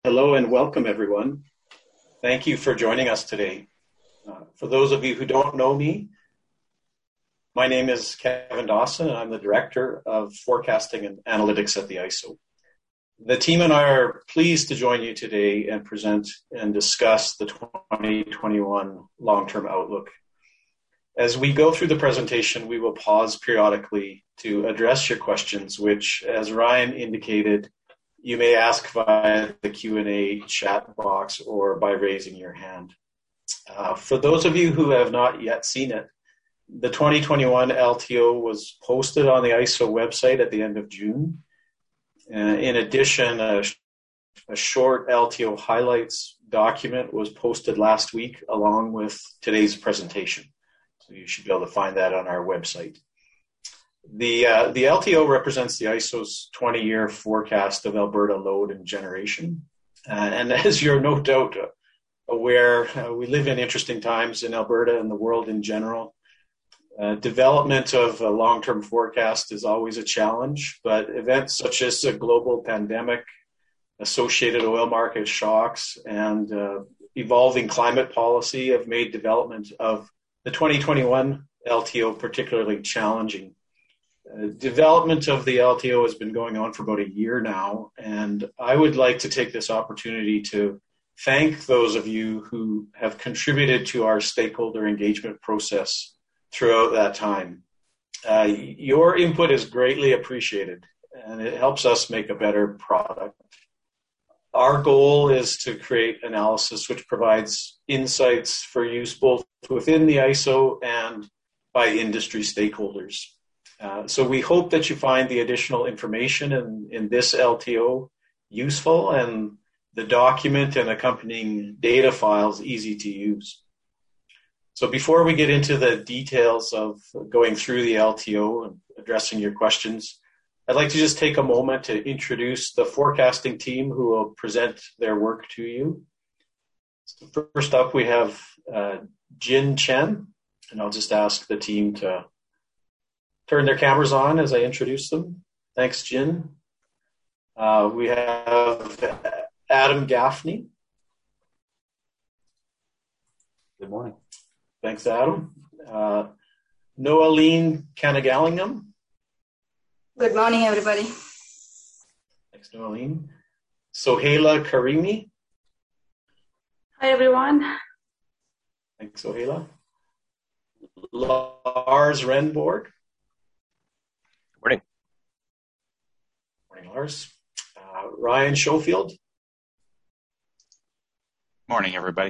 Hello and welcome, everyone. Thank you for joining us today. For those of you who don't know me, my name is Kevin Dawson, and I'm the Director of Forecasting and Analytics at the ISO. The team and I are pleased to join you today and present and discuss the 2021 long-term outlook. As we go through the presentation, we will pause periodically to address your questions, which, as Ryan indicated, you may ask via the Q&A chat box or by raising your hand. For those of you who have not yet seen it, the 2021 LTO was posted on the ISO website at the end of June. In addition, a short LTO highlights document was posted last week along with today's presentation. So you should be able to find that on our website. The LTO represents the ISO's 20-year forecast of Alberta load and generation. And as you're no doubt aware, we live in interesting times in Alberta and the world in general. Development of a long-term forecast is always a challenge, but events such as a global pandemic, associated oil market shocks, and evolving climate policy have made development of the 2021 LTO particularly challenging. Development of the LTO has been going on for about a year now, and I would like to take this opportunity to thank those of you who have contributed to our stakeholder engagement process throughout that time. Your input is greatly appreciated, and it helps us make a better product. Our goal is to create analysis which provides insights for use both within the ISO and by industry stakeholders. So we hope that you find the additional information in this LTO useful and the document and accompanying data files easy to use. So before we get into the details of going through the LTO and addressing your questions, I'd like to just take a moment to introduce the forecasting team who will present their work to you. So first up, we have Jin Chen, and I'll just ask the team to turn their cameras on as I introduce them. Thanks, Jin. We have Adam Gaffney. Good morning. Thanks, Adam. Noeline Canagallingham. Good morning, everybody. Thanks, Noeline. Sohaila Karimi. Hi, everyone. Thanks, Sohaila. Lars Renborg. Morning. Morning, Lars. Ryan Schofield. Morning, everybody.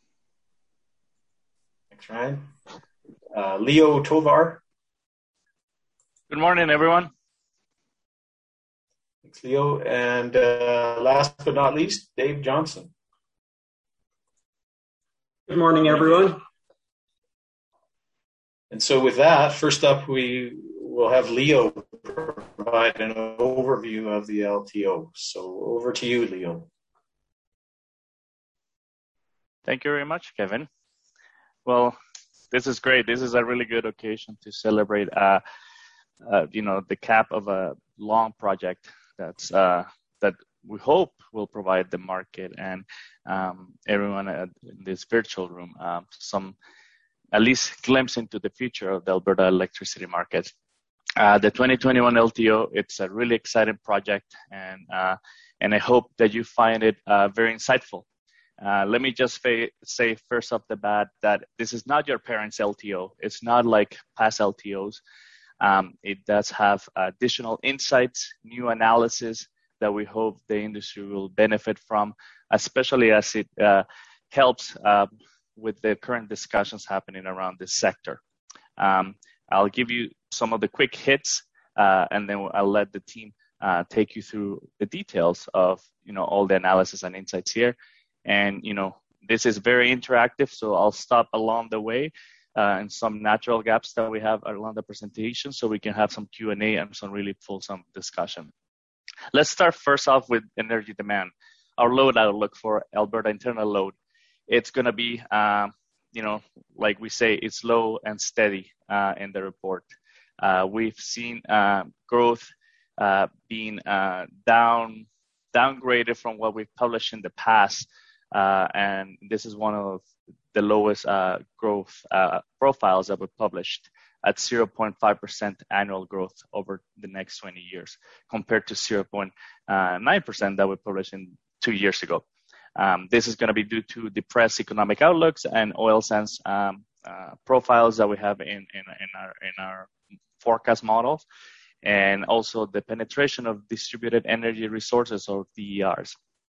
Thanks, Ryan. Leo Tovar. Good morning, everyone. Thanks, Leo. And last but not least, Dave Johnson. Good morning, everyone. And so with that, first up, we will have Leo provide an overview of the LTO. So over to you, Leo. Thank you very much, Kevin. Well, this is great. This is a really good occasion to celebrate, the cap of a long project that we hope will provide the market and everyone in this virtual room some at least glimpse into the future of the Alberta electricity market. The 2021 LTO, it's a really exciting project, and I hope that you find it very insightful. Let me just say first off the bat that this is not your parents' LTO. It's not like past LTOs. It does have additional insights, new analysis that we hope the industry will benefit from, especially as it helps with the current discussions happening around this sector. I'll give you some of the quick hits, and then I'll let the team take you through the details of all the analysis and insights here. And this is very interactive, so I'll stop along the way and some natural gaps that we have along the presentation, so we can have some Q&A and some really fulsome discussion. Let's start first off with energy demand. Our load outlook for Alberta internal load. It's going to be, like we say, it's low and steady in the report. We've seen growth being down downgraded from what we've published in the past. And this is one of the lowest growth profiles that we published at 0.5% annual growth over the next 20 years, compared to 0.9% that we published in 2 years ago. This is going to be due to depressed economic outlooks and oil sands profiles that we have in our forecast models, and also the penetration of distributed energy resources, or DERs.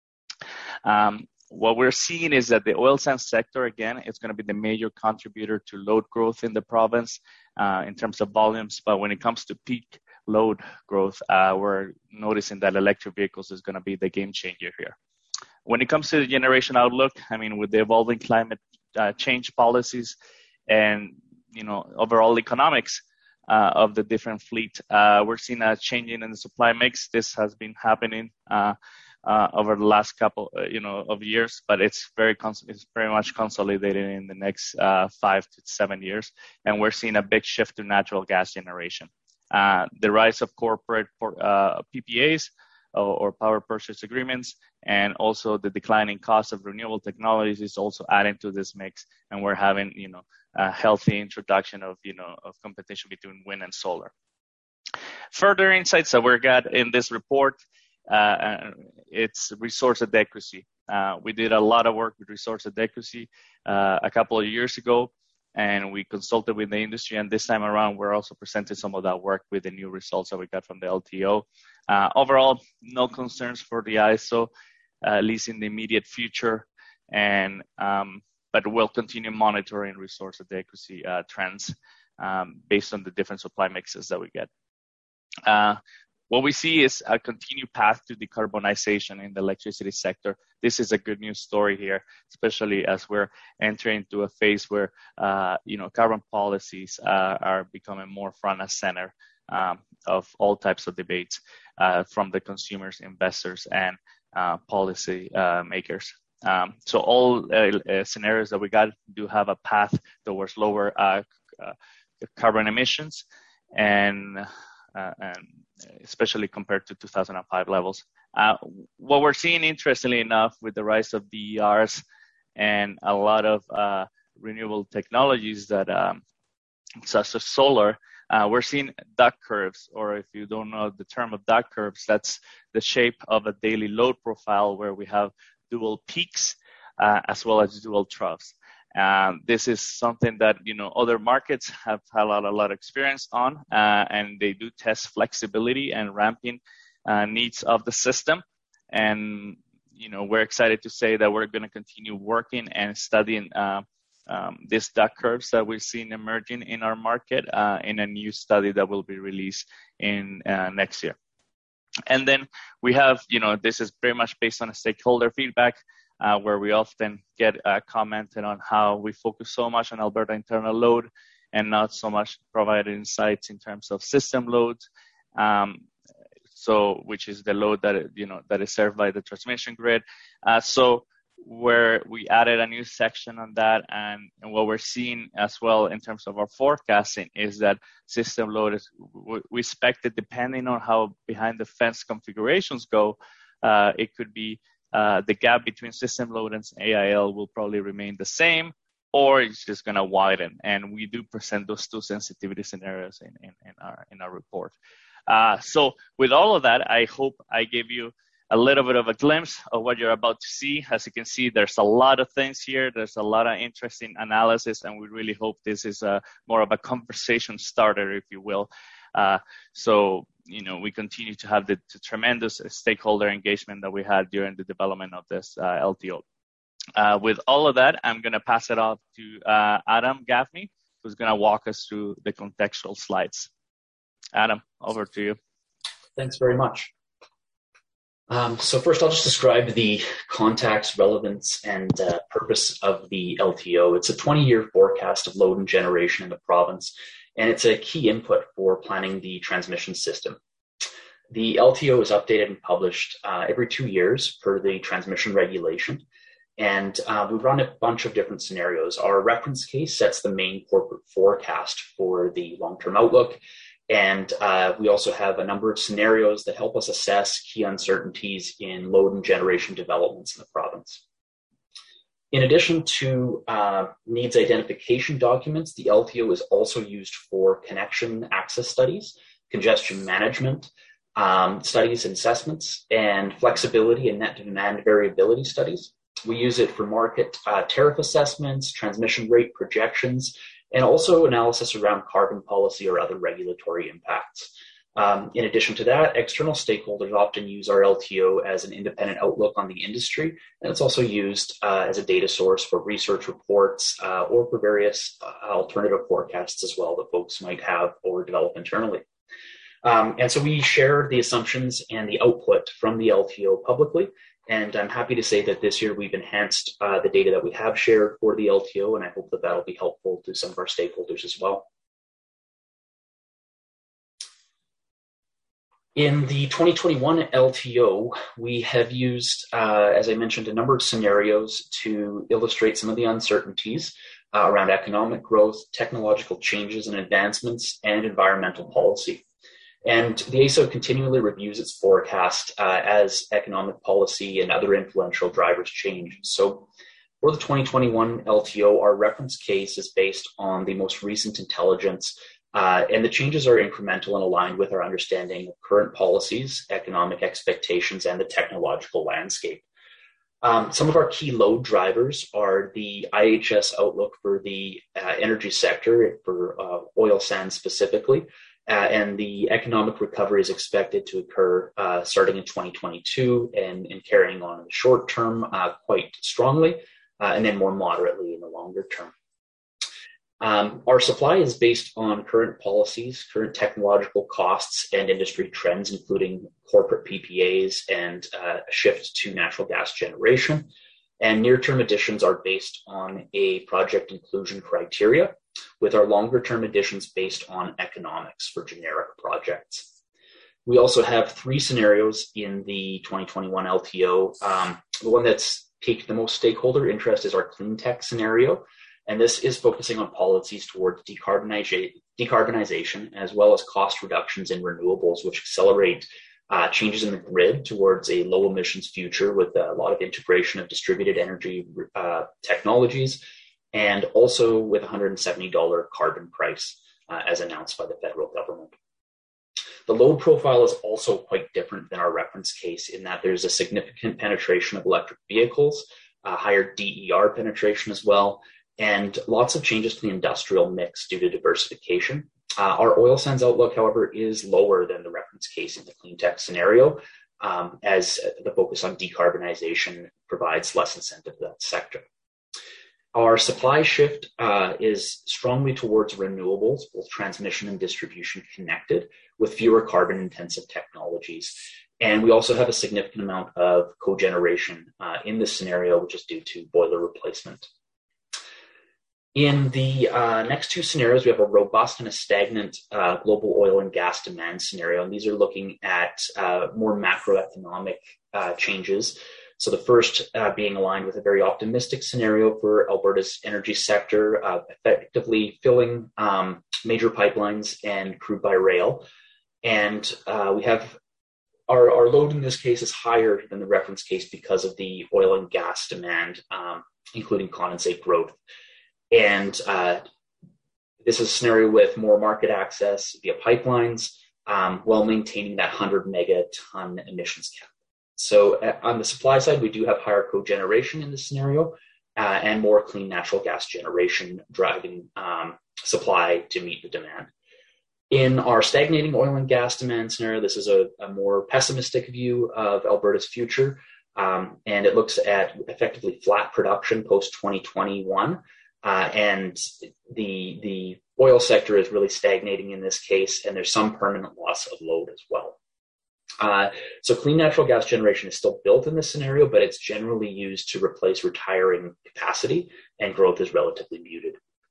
What we're seeing is that the oil sands sector, again, is going to be the major contributor to load growth in the province in terms of volumes. But when it comes to peak load growth, we're noticing that electric vehicles is going to be the game changer here. When it comes to the generation outlook, I mean, with the evolving climate change policies and, overall economics of the different fleet, we're seeing a changing in the supply mix. This has been happening over the last couple, of years, but it's very much consolidated in the next 5 to 7 years, and we're seeing a big shift to natural gas generation. The rise of corporate PPAs or power purchase agreements, and also the declining cost of renewable technologies is also adding to this mix, and we're having, a healthy introduction of competition between wind and solar. Further insights that we got in this report, it's resource adequacy. We did a lot of work with resource adequacy a couple of years ago, and we consulted with the industry, and this time around we're also presenting some of that work with the new results that we got from the LTO. Overall, no concerns for the ISO, at least in the immediate future, and but we'll continue monitoring resource adequacy trends based on the different supply mixes that we get. What we see is a continued path to decarbonization in the electricity sector. This is a good news story here, especially as we're entering into a phase where, carbon policies are becoming more front and center of all types of debates from the consumers, investors, and policy makers. So all scenarios that we got do have a path towards lower carbon emissions, and especially compared to 2005 levels. What we're seeing, interestingly enough, with the rise of DERs and a lot of renewable technologies that, such as solar, we're seeing duck curves, or if you don't know the term of duck curves, that's the shape of a daily load profile where we have dual peaks as well as dual troughs. This is something that, other markets have had a lot of experience on, and they do test flexibility and ramping needs of the system. And, we're excited to say that we're going to continue working and studying these duck curves that we've seen emerging in our market in a new study that will be released in next year. And then we have, this is very much based on a stakeholder feedback, where we often get commented on how we focus so much on Alberta internal load and not so much provide insights in terms of system loads. So, which is the load that, that is served by the transmission grid. So where we added a new section on that, and what we're seeing as well in terms of our forecasting is that system load is, we expect that depending on how behind the fence configurations go, it could be the gap between system load and AIL will probably remain the same, or it's just going to widen. And we do present those two sensitivity scenarios in our report. So with all of that, I hope I gave you a little bit of a glimpse of what you're about to see. As you can see, there's a lot of things here. There's a lot of interesting analysis, and we really hope this is more of a conversation starter, if you will. So, we continue to have the tremendous stakeholder engagement that we had during the development of this LTO. With all of that, I'm going to pass it off to Adam Gaffney, who's going to walk us through the contextual slides. Adam, over to you. Thanks very much. So first, I'll just describe the context, relevance, and purpose of the LTO. It's a 20-year forecast of load and generation in the province, and it's a key input for planning the transmission system. The LTO is updated and published every 2 years per the transmission regulation, and we run a bunch of different scenarios. Our reference case sets the main corporate forecast for the long-term outlook, And we also have a number of scenarios that help us assess key uncertainties in load and generation developments in the province. In addition to needs identification documents, the LTO is also used for connection access studies, congestion management studies and assessments, and flexibility and net demand variability studies. We use it for market tariff assessments, transmission rate projections, and also analysis around carbon policy or other regulatory impacts. In addition to that, external stakeholders often use our LTO as an independent outlook on the industry, and it's also used as a data source for research reports or for various alternative forecasts as well that folks might have or develop internally. And so we share the assumptions and the output from the LTO publicly, and I'm happy to say that this year we've enhanced the data that we have shared for the LTO, and I hope that that'll be helpful to some of our stakeholders as well. In the 2021 LTO, we have used, as I mentioned, a number of scenarios to illustrate some of the uncertainties around economic growth, technological changes and advancements, and environmental policy. And the AESO continually reviews its forecast as economic policy and other influential drivers change. So for the 2021 LTO, our reference case is based on the most recent intelligence, and the changes are incremental and aligned with our understanding of current policies, economic expectations, and the technological landscape. Some of our key load drivers are the IHS outlook for the energy sector, for oil sands specifically, and the economic recovery is expected to occur starting in 2022 and carrying on in the short term quite strongly, and then more moderately in the longer term. Our supply is based on current policies, current technological costs, and industry trends, including corporate PPAs and a shift to natural gas generation. And near-term additions are based on a project inclusion criteria, with our longer-term additions based on economics for generic projects. We also have 3 scenarios in the 2021 LTO. The one that's piqued the most stakeholder interest is our clean tech scenario. And this is focusing on policies towards decarbonization, as well as cost reductions in renewables, which accelerate changes in the grid towards a low emissions future with a lot of integration of distributed energy technologies, and also with $170 carbon price as announced by the federal government. The load profile is also quite different than our reference case in that there's a significant penetration of electric vehicles, higher DER penetration as well, and lots of changes to the industrial mix due to diversification. Our oil sands outlook, however, is lower than the reference case in the clean tech scenario, as the focus on decarbonization provides less incentive to that sector. Our supply shift is strongly towards renewables, both transmission and distribution connected, with fewer carbon-intensive technologies. And we also have a significant amount of cogeneration in this scenario, which is due to boiler replacement. In the next 2 scenarios, we have a robust and a stagnant global oil and gas demand scenario, and these are looking at more macroeconomic changes. So the first being aligned with a very optimistic scenario for Alberta's energy sector, effectively filling major pipelines and crude by rail. And we have our load in this case is higher than the reference case because of the oil and gas demand, including condensate growth. And this is a scenario with more market access via pipelines while maintaining that 100 megaton emissions cap. So on the supply side, we do have higher cogeneration in this scenario and more clean natural gas generation driving supply to meet the demand. In our stagnating oil and gas demand scenario, this is a more pessimistic view of Alberta's future, and it looks at effectively flat production post-2021. And the oil sector is really stagnating in this case, and there's some permanent loss of load as well. So clean natural gas generation is still built in this scenario, but it's generally used to replace retiring capacity, and growth is relatively muted.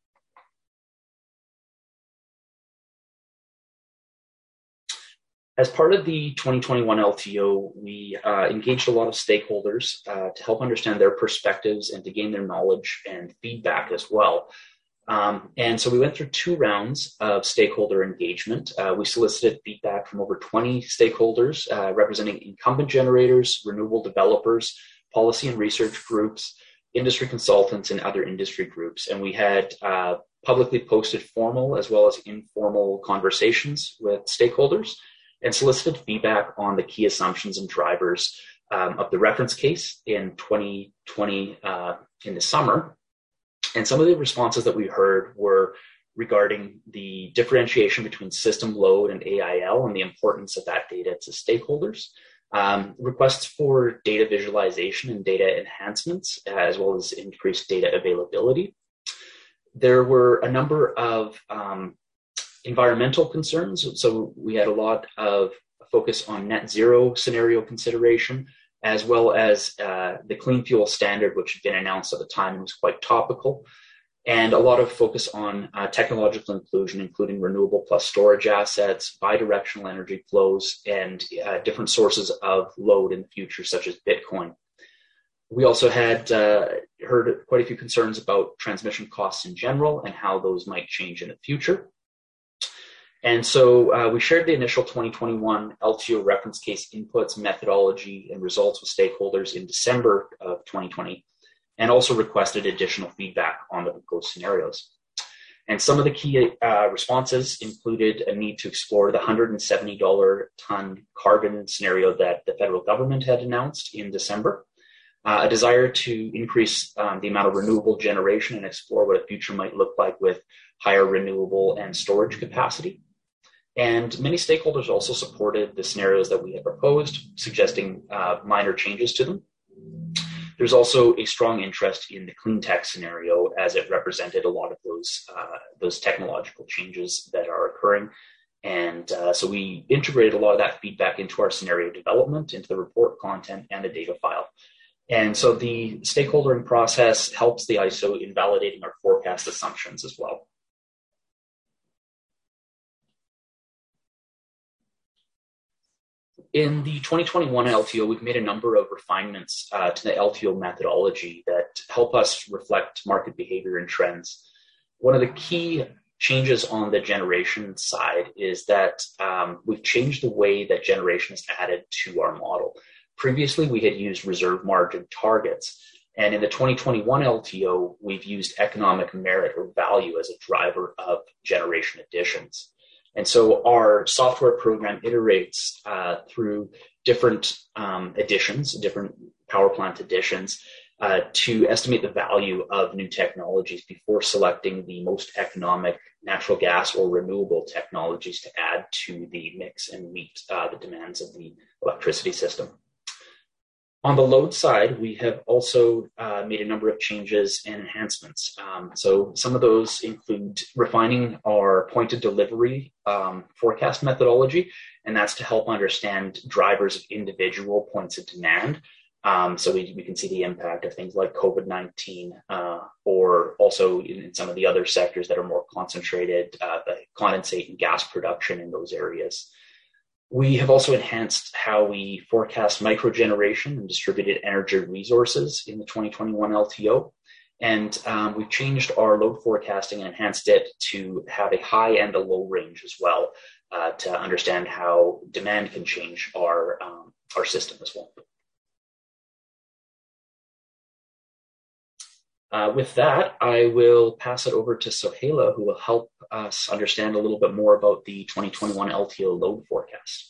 As part of the 2021 LTO, we engaged a lot of stakeholders to help understand their perspectives and to gain their knowledge and feedback as well. And so we went through 2 rounds of stakeholder engagement. We solicited feedback from over 20 stakeholders representing incumbent generators, renewable developers, policy and research groups, industry consultants, and other industry groups. And we had publicly posted formal as well as informal conversations with stakeholders and solicited feedback on the key assumptions and drivers of the reference case in 2020 in the summer. And some of the responses that we heard were regarding the differentiation between system load and AIL and the importance of that data to stakeholders, requests for data visualization and data enhancements, as well as increased data availability. There were a number of environmental concerns. So we had a lot of focus on net zero scenario consideration, as well as the clean fuel standard, which had been announced at the time and was quite topical, and a lot of focus on technological inclusion, including renewable plus storage assets, bidirectional energy flows, and different sources of load in the future, such as Bitcoin. We also had heard quite a few concerns about transmission costs in general and how those might change in the future. And so we shared the initial 2021 LTO reference case inputs, methodology, and results with stakeholders in December of 2020, and also requested additional feedback on the proposed scenarios. And some of the key responses included a need to explore the $170 ton carbon scenario that the federal government had announced in December, a desire to increase the amount of renewable generation and explore what a future might look like with higher renewable and storage capacity. And many stakeholders also supported the scenarios that we had proposed, suggesting minor changes to them. There's also a strong interest in the clean tech scenario, as it represented a lot of those technological changes that are occurring. And so we integrated a lot of that feedback into our scenario development, into the report content and the data file. And so the stakeholdering process helps the ISO in validating our forecast assumptions as well. In the 2021 LTO, we've made a number of refinements to the LTO methodology that help us reflect market behavior and trends. One of the key changes on the generation side is that we've changed the way that generation is added to our model. Previously, we had used reserve margin targets. And in the 2021 LTO, we've used economic merit or value as a driver of generation additions. And so our software program iterates through different additions, different power plant additions, to estimate the value of new technologies before selecting the most economic natural gas or renewable technologies to add to the mix and meet the demands of the electricity system. On the load side, we have also made a number of changes and enhancements. So some of those include refining our point of delivery forecast methodology, and that's to help understand drivers of individual points of demand. So we can see the impact of things like COVID-19, or also in some of the other sectors that are more concentrated, the condensate and gas production in those areas. We have also enhanced how we forecast microgeneration and distributed energy resources in the 2021 LTO. And we've changed our load forecasting and enhanced it to have a high and a low range as well, to understand how demand can change our system as well. With that, I will pass it over to Sohaila, who will help us understand a little bit more about the 2021 LTO load forecast.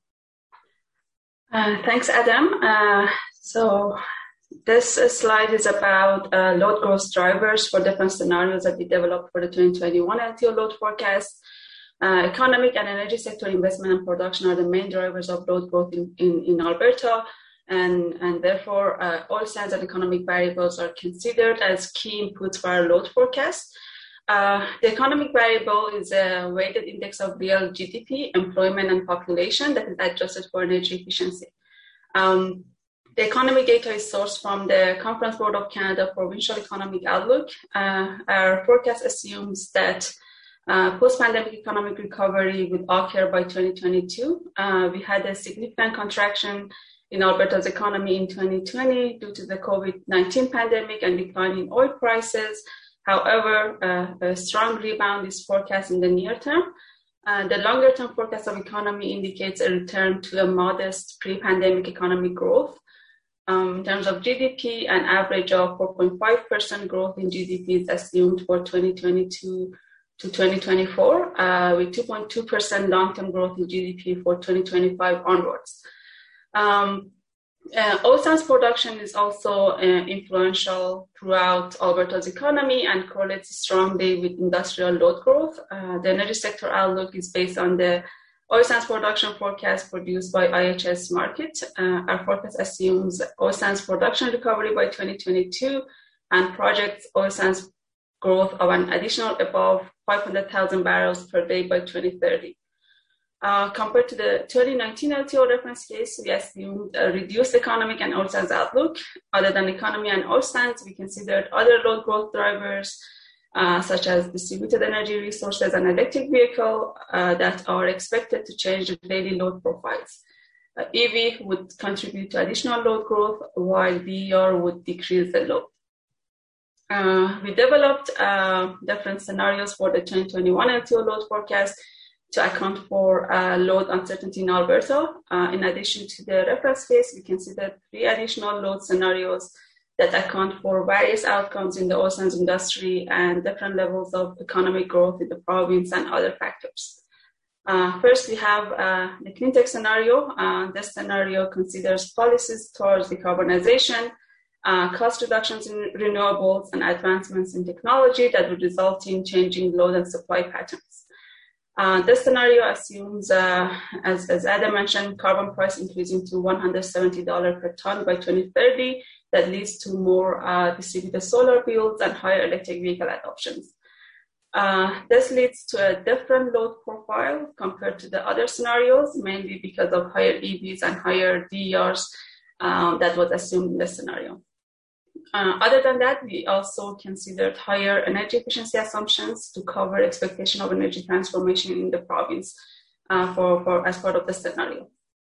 Thanks, Adam. So this slide is about load growth drivers for different scenarios that we developed for the 2021 LTO load forecast. Economic and energy sector investment and production are the main drivers of load growth in Alberta. And therefore, all signs and economic variables are considered as key inputs for our load forecast. The economic variable is a weighted index of real GDP, employment, and population that is adjusted for energy efficiency. The economic data is sourced from the Conference Board of Canada Provincial Economic Outlook. Our forecast assumes that post-pandemic economic recovery would occur by 2022. We had a significant contraction in Alberta's economy in 2020 due to the COVID-19 pandemic and decline in oil prices. However, a strong rebound is forecast in the near term. The longer-term forecast of economy indicates a return to a modest pre-pandemic economic growth. In terms of GDP, an average of 4.5% growth in GDP is assumed for 2022 to 2024, with 2.2% long-term growth in GDP for 2025 onwards. Oil sands production is also influential throughout Alberta's economy and correlates strongly with industrial load growth. The energy sector outlook is based on the oil sands production forecast produced by IHS Markit. Our forecast assumes oil sands production recovery by 2022 and projects oil sands growth of an additional above 500,000 barrels per day by 2030. Compared to the 2019 LTO reference case, we assumed a reduced economic and oil sands outlook. Other than economy and oil sands, we considered other load growth drivers, such as distributed energy resources and electric vehicle that are expected to change the daily load profiles. EV would contribute to additional load growth, while DER would decrease the load. We developed different scenarios for the 2021 LTO load forecast to account for load uncertainty in Alberta. In addition to the reference case, we considered 3 additional load scenarios that account for various outcomes in the oil sands industry and different levels of economic growth in the province and other factors. First, we have the cleantech scenario. This scenario considers policies towards decarbonization, cost reductions in renewables, and advancements in technology that would result in changing load and supply patterns. This scenario assumes, as Adam mentioned, carbon price increasing to $170 per ton by 2030. That leads to more distributed solar fields and higher electric vehicle adoptions. This leads to a different load profile compared to the other scenarios, mainly because of higher EVs and higher DERs that was assumed in this scenario. Other than that, we also considered higher energy efficiency assumptions to cover expectation of energy transformation in the province as part of the scenario.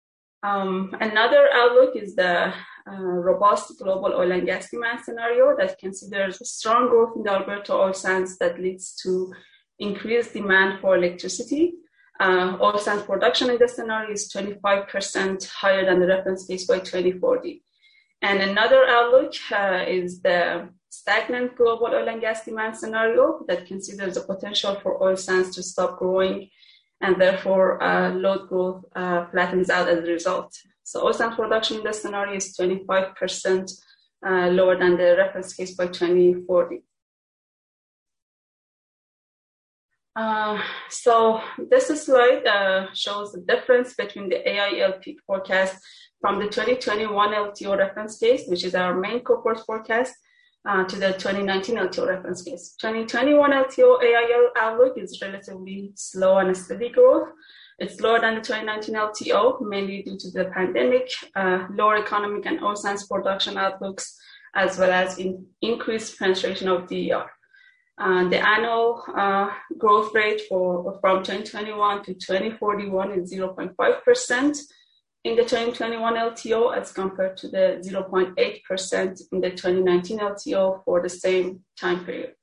Another outlook is the robust global oil and gas demand scenario that considers strong growth in the Alberta oil sands that leads to increased demand for electricity. Oil sands production in this scenario is 25% higher than the reference case by 2040. And another outlook is the stagnant global oil and gas demand scenario that considers the potential for oil sands to stop growing, and therefore load growth flattens out as a result. So oil sands production in this scenario is 25% lower than the reference case by 2040. So this slide shows the difference between the AILP forecast from the 2021 LTO reference case, which is our main cohort forecast, to the 2019 LTO reference case. 2021 LTO AIL outlook is relatively slow and steady growth. It's lower than the 2019 LTO, mainly due to the pandemic, lower economic and oil sands production outlooks, as well as increased penetration of DER. The annual growth rate from 2021 to 2041 is 0.5% in the 2021 LTO as compared to the 0.8% in the 2019 LTO for the same time period.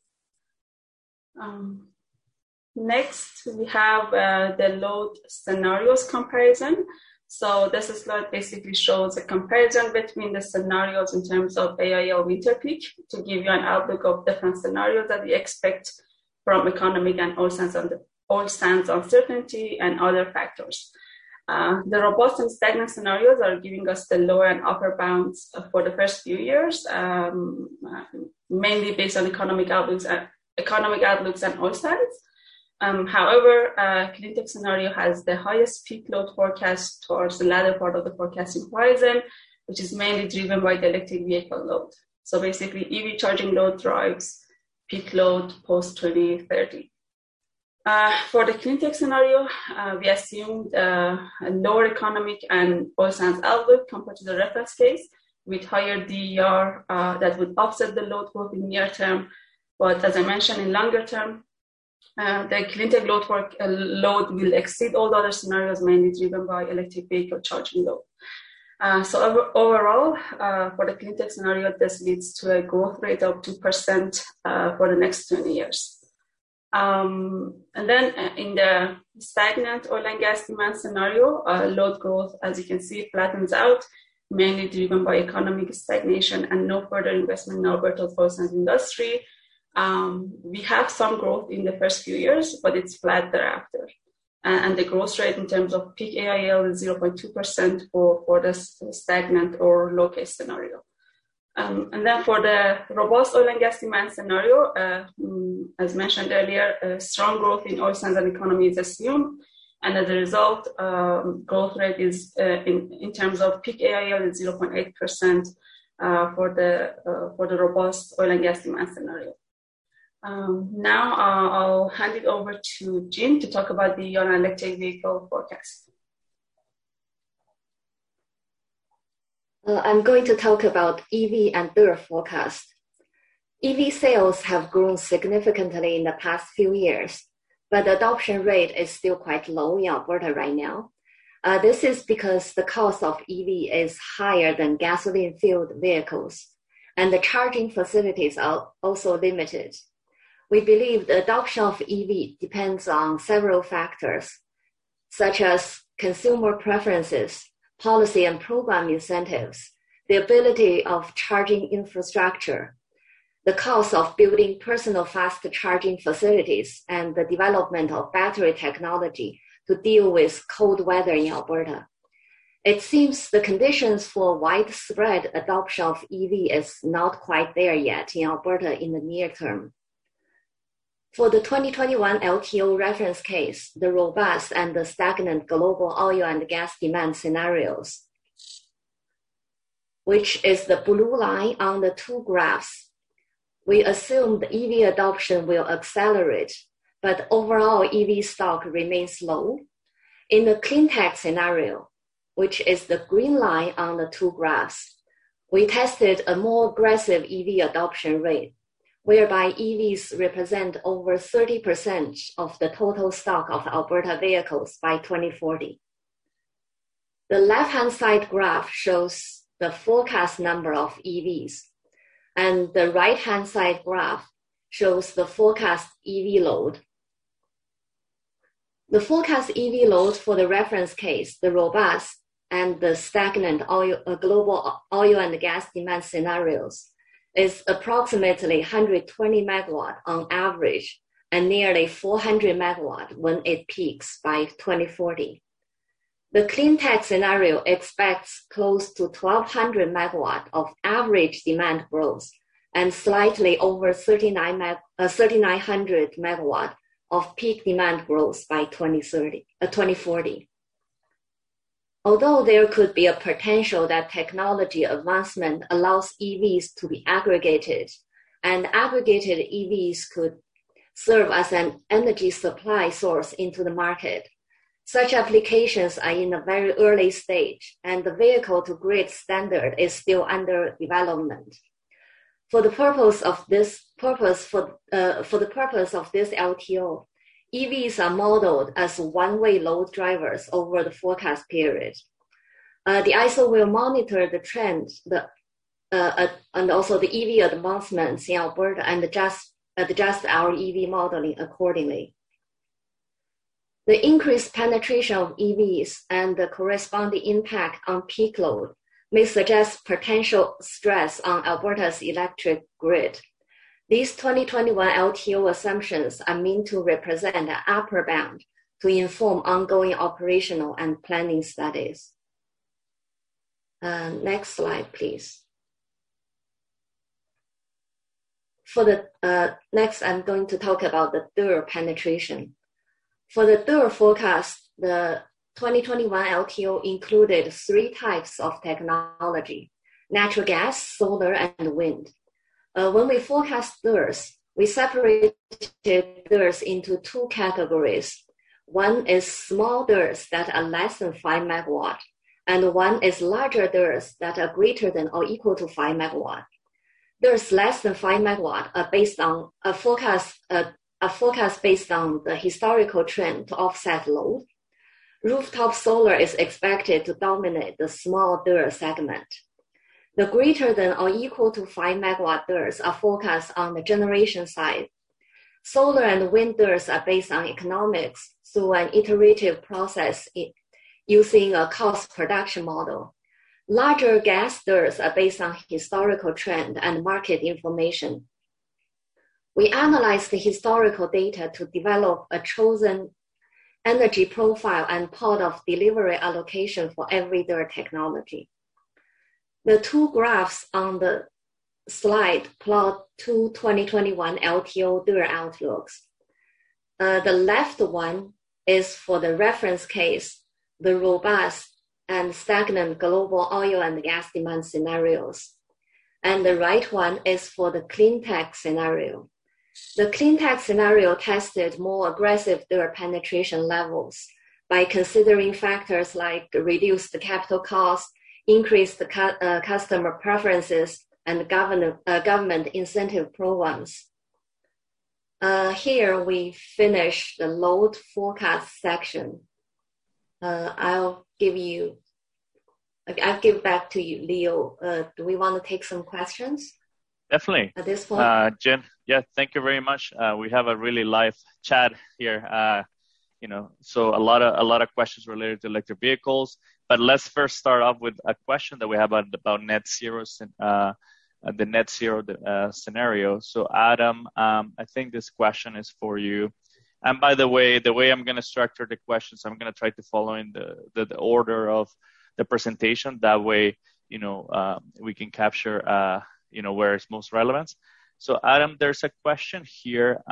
Next, we have the load scenarios comparison. So this slide basically shows a comparison between the scenarios in terms of AIL winter peak to give you an outlook of different scenarios that we expect from economic and oil sands uncertainty and other factors. The robust and stagnant scenarios are giving us the lower and upper bounds for the first few years, mainly based on economic outlooks and oil sands. However, cleantech scenario has the highest peak load forecast towards the latter part of the forecasting horizon, which is mainly driven by the electric vehicle load. So basically, EV charging load drives peak load post 2030. For the cleantech scenario, we assumed a lower economic and oil sands outlook compared to the reference case, with higher DER that would offset the load growth in near term. But as I mentioned, in longer term, the cleantech load will exceed all the other scenarios, mainly driven by electric vehicle charging load. Overall, for the clean tech scenario, this leads to a growth rate of 2% for the next 20 years. And then in the stagnant oil and gas demand scenario, load growth, as you can see, flattens out, mainly driven by economic stagnation and no further investment in Alberta's oil sands industry. We have some growth in the first few years, but it's flat thereafter. And the growth rate in terms of peak AIL is 0.2% for the stagnant or low case scenario. And then for the robust oil and gas demand scenario, as mentioned earlier, strong growth in oil sands and economy is assumed. And as a result, growth rate is in terms of peak AIL is 0.8% for the robust oil and gas demand scenario. Now I'll hand it over to Jim to talk about the Iona electric vehicle forecast. I'm going to talk about EV and DER forecast. EV sales have grown significantly in the past few years, but the adoption rate is still quite low in Alberta right now. This is because the cost of EV is higher than gasoline-fueled vehicles, and the charging facilities are also limited. We believe the adoption of EV depends on several factors, such as consumer preferences, policy and program incentives, the ability of charging infrastructure, the cost of building personal fast charging facilities, and the development of battery technology to deal with cold weather in Alberta. It seems the conditions for widespread adoption of EV is not quite there yet in Alberta in the near term. For the 2021 LTO reference case, the robust and the stagnant global oil and gas demand scenarios, which is the blue line on the two graphs, we assume the EV adoption will accelerate, but overall EV stock remains low. In the clean tech scenario, which is the green line on the two graphs, we tested a more aggressive EV adoption rate, whereby EVs represent over 30% of the total stock of Alberta vehicles by 2040. The left-hand side graph shows the forecast number of EVs, and the right-hand side graph shows the forecast EV load. The forecast EV load for the reference case, the robust and the stagnant global oil and gas demand scenarios, is approximately 120 megawatt on average and nearly 400 megawatt when it peaks by 2040. The clean tech scenario expects close to 1,200 megawatt of average demand growth and slightly over 3,900 megawatt of peak demand growth by 2040. Although there could be a potential that technology advancement allows EVs to be aggregated, and aggregated EVs could serve as an energy supply source into the market, such applications are in a very early stage, and the vehicle-to-grid standard is still under development. For the purpose of this LTO, EVs are modeled as one-way load drivers over the forecast period. The ISO will monitor the trend and also the EV advancements in Alberta and adjust our EV modeling accordingly. The increased penetration of EVs and the corresponding impact on peak load may suggest potential stress on Alberta's electric grid. These 2021 LTO assumptions are meant to represent an upper bound to inform ongoing operational and planning studies. Next slide, please. For the next, I'm going to talk about the DER penetration. For the DER forecast, the 2021 LTO included 3 types of technology: natural gas, solar, and wind. When we forecast DERs, we separated DERs into 2 categories. One is small DERs that are less than 5 megawatt, and one is larger DERs that are greater than or equal to 5 megawatt. DERs less than 5 megawatt are based on a forecast based on the historical trend to offset load. Rooftop solar is expected to dominate the small DER segment. The greater than or equal to 5 megawatt DERs are forecast on the generation side. Solar and wind DERs are based on economics through an iterative process using a cost production model. Larger gas DERs are based on historical trend and market information. We analyze the historical data to develop a chosen energy profile and part of delivery allocation for every DER technology. The two graphs on the slide plot two 2021 LTO DER outlooks. The left one is for the reference case, the robust and stagnant global oil and gas demand scenarios. And the right one is for the clean tech scenario. The clean tech scenario tested more aggressive DER penetration levels by considering factors like reduced capital costs, increased customer preferences, and government incentive programs. Here we finish the load forecast section. I'll give back to you, Leo. Do we want to take some questions? Definitely. At this point? Jen, yeah, thank you very much. We have a really live chat here. So a lot of questions related to electric vehicles. But let's first start off with a question that we have about net zero, the net zero scenario. So Adam, I think this question is for you. And by the way I'm going to structure the questions, I'm going to try to follow in the order of the presentation. That way, we can capture, where it's most relevant. So Adam, there's a question here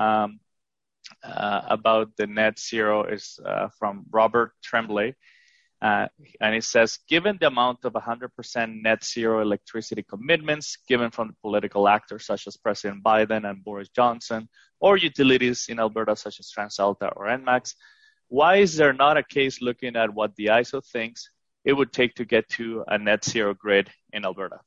about the net zero is from Robert Tremblay. And it says, given the amount of 100% net zero electricity commitments given from the political actors such as President Biden and Boris Johnson, or utilities in Alberta such as TransAlta or ENMAX, why is there not a case looking at what the ISO thinks it would take to get to a net zero grid in Alberta?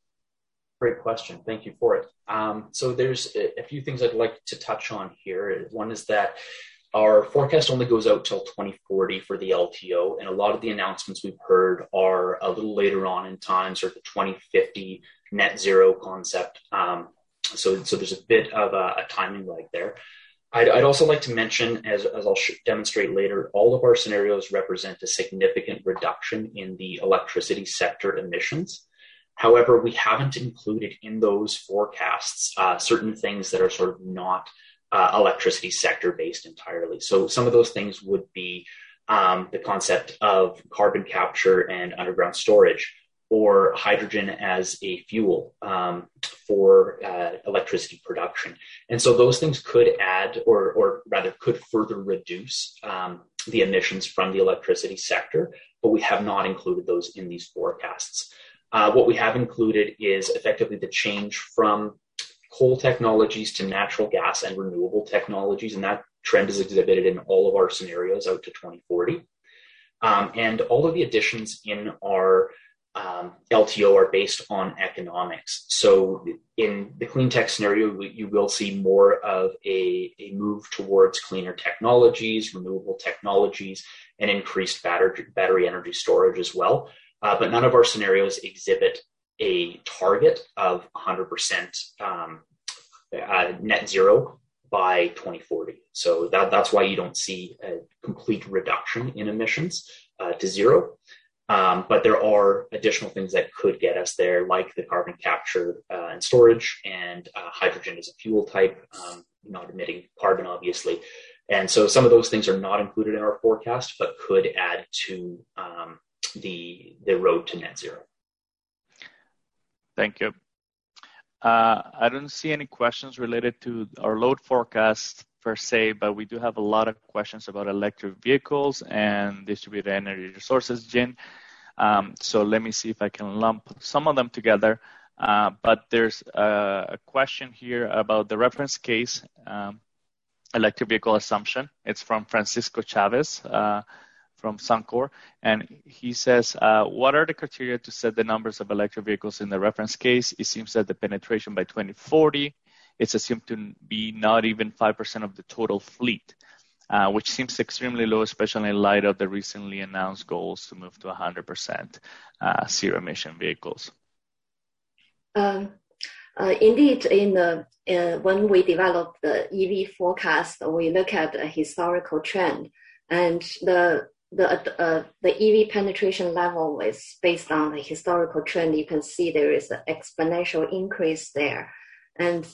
Great question. Thank you for it. So there's a few things I'd like to touch on here. One is that our forecast only goes out till 2040 for the LTO, and a lot of the announcements we've heard are a little later on in time, sort of the 2050 net zero concept. So there's a bit of a timing lag there. I'd also like to mention, as I'll demonstrate later, all of our scenarios represent a significant reduction in the electricity sector emissions. However, we haven't included in those forecasts certain things that are sort of not electricity sector based entirely. So some of those things would be the concept of carbon capture and underground storage, or hydrogen as a fuel for electricity production. And so those things could add, or rather could further reduce the emissions from the electricity sector, but we have not included those in these forecasts. What we have included is effectively the change from coal technologies to natural gas and renewable technologies, and that trend is exhibited in all of our scenarios out to 2040. And all of the additions in our LTO are based on economics. So in the clean tech scenario, you will see more of a move towards cleaner technologies, renewable technologies, and increased battery energy storage as well. But none of our scenarios exhibit a target of 100% net zero by 2040. So that's why you don't see a complete reduction in emissions to zero. But there are additional things that could get us there, like the carbon capture and storage, and hydrogen as a fuel type, not emitting carbon, obviously. And so some of those things are not included in our forecast, but could add to the road to net zero. Thank you. I don't see any questions related to our load forecast per se, but we do have a lot of questions about electric vehicles and distributed energy resources, Jen. So let me see if I can lump some of them together. But there's a question here about the reference case, electric vehicle assumption. It's from Francisco Chavez from Suncor. And he says, what are the criteria to set the numbers of electric vehicles in the reference case? It seems that the penetration by 2040, it's assumed to be not even 5% of the total fleet. which seems extremely low, especially in light of the recently announced goals to move to 100% zero emission vehicles. Indeed, when we develop the EV forecast, we look at a historical trend, and the EV penetration level is based on the historical trend. You can see there is an exponential increase there, and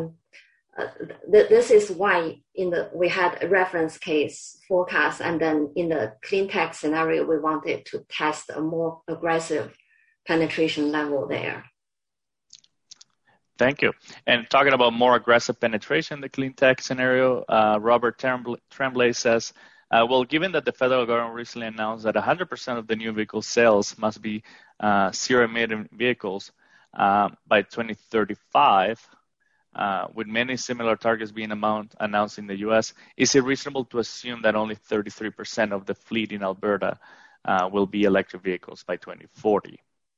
this is why we had a reference case forecast, and then in the clean tech scenario, we wanted to test a more aggressive penetration level there. Thank you. And talking about more aggressive penetration in the clean tech scenario, Robert Tremblay says, well, given that the federal government recently announced that 100% of the new vehicle sales must be zero-emitting vehicles by 2035, with many similar targets being announced in the U.S., is it reasonable to assume that only 33% of the fleet in Alberta will be electric vehicles by 2040?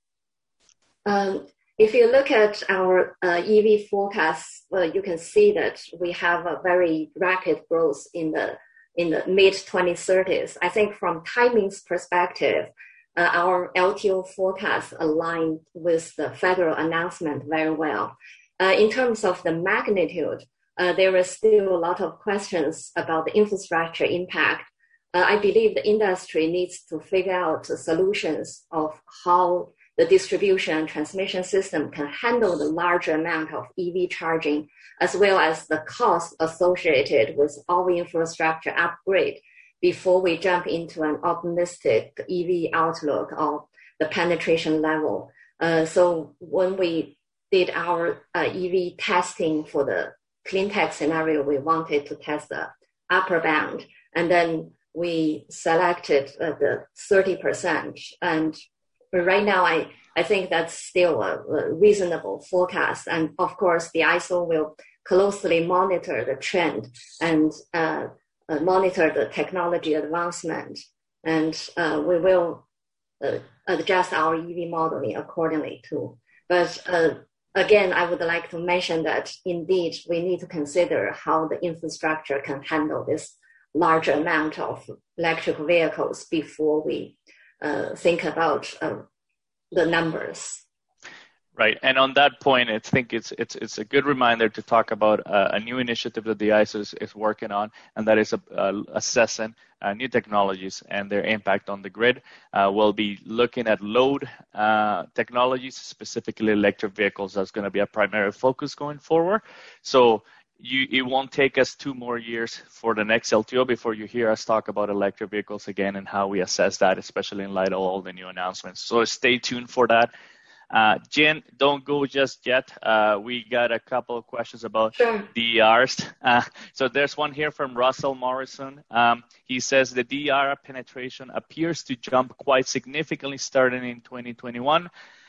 If you look at our EV forecast, you can see that we have a very rapid growth in the mid 2030s. I think from timing's perspective, our LTO forecast aligned with the federal announcement very well. In terms of the magnitude, there is still a lot of questions about the infrastructure impact. I believe the industry needs to figure out solutions of how the distribution and transmission system can handle the larger amount of EV charging, as well as the cost associated with all infrastructure upgrade before we jump into an optimistic EV outlook of the penetration level. So when we did our EV testing for the clean tech scenario, we wanted to test the upper bound, and then we selected the 30%. And right now, I think that's still a reasonable forecast. And of course, the ISO will closely monitor the trend and monitor the technology advancement. And we will adjust our EV modeling accordingly too. But again, I would like to mention that indeed, we need to consider how the infrastructure can handle this large amount of electric vehicles before we think about the numbers. Right, and on that point, I think it's a good reminder to talk about a new initiative that the ISO is working on, and that is assessing new technologies and their impact on the grid. We'll be looking at load technologies, specifically electric vehicles. That's going to be a primary focus going forward. So it won't take us 2 more years for the next LTO before you hear us talk about electric vehicles again and how we assess that, especially in light of all the new announcements. So stay tuned for that. Jen, don't go just yet. We got a couple of questions about DERs. So there's one here from Russell Morrison. He says the DER penetration appears to jump quite significantly starting in 2021.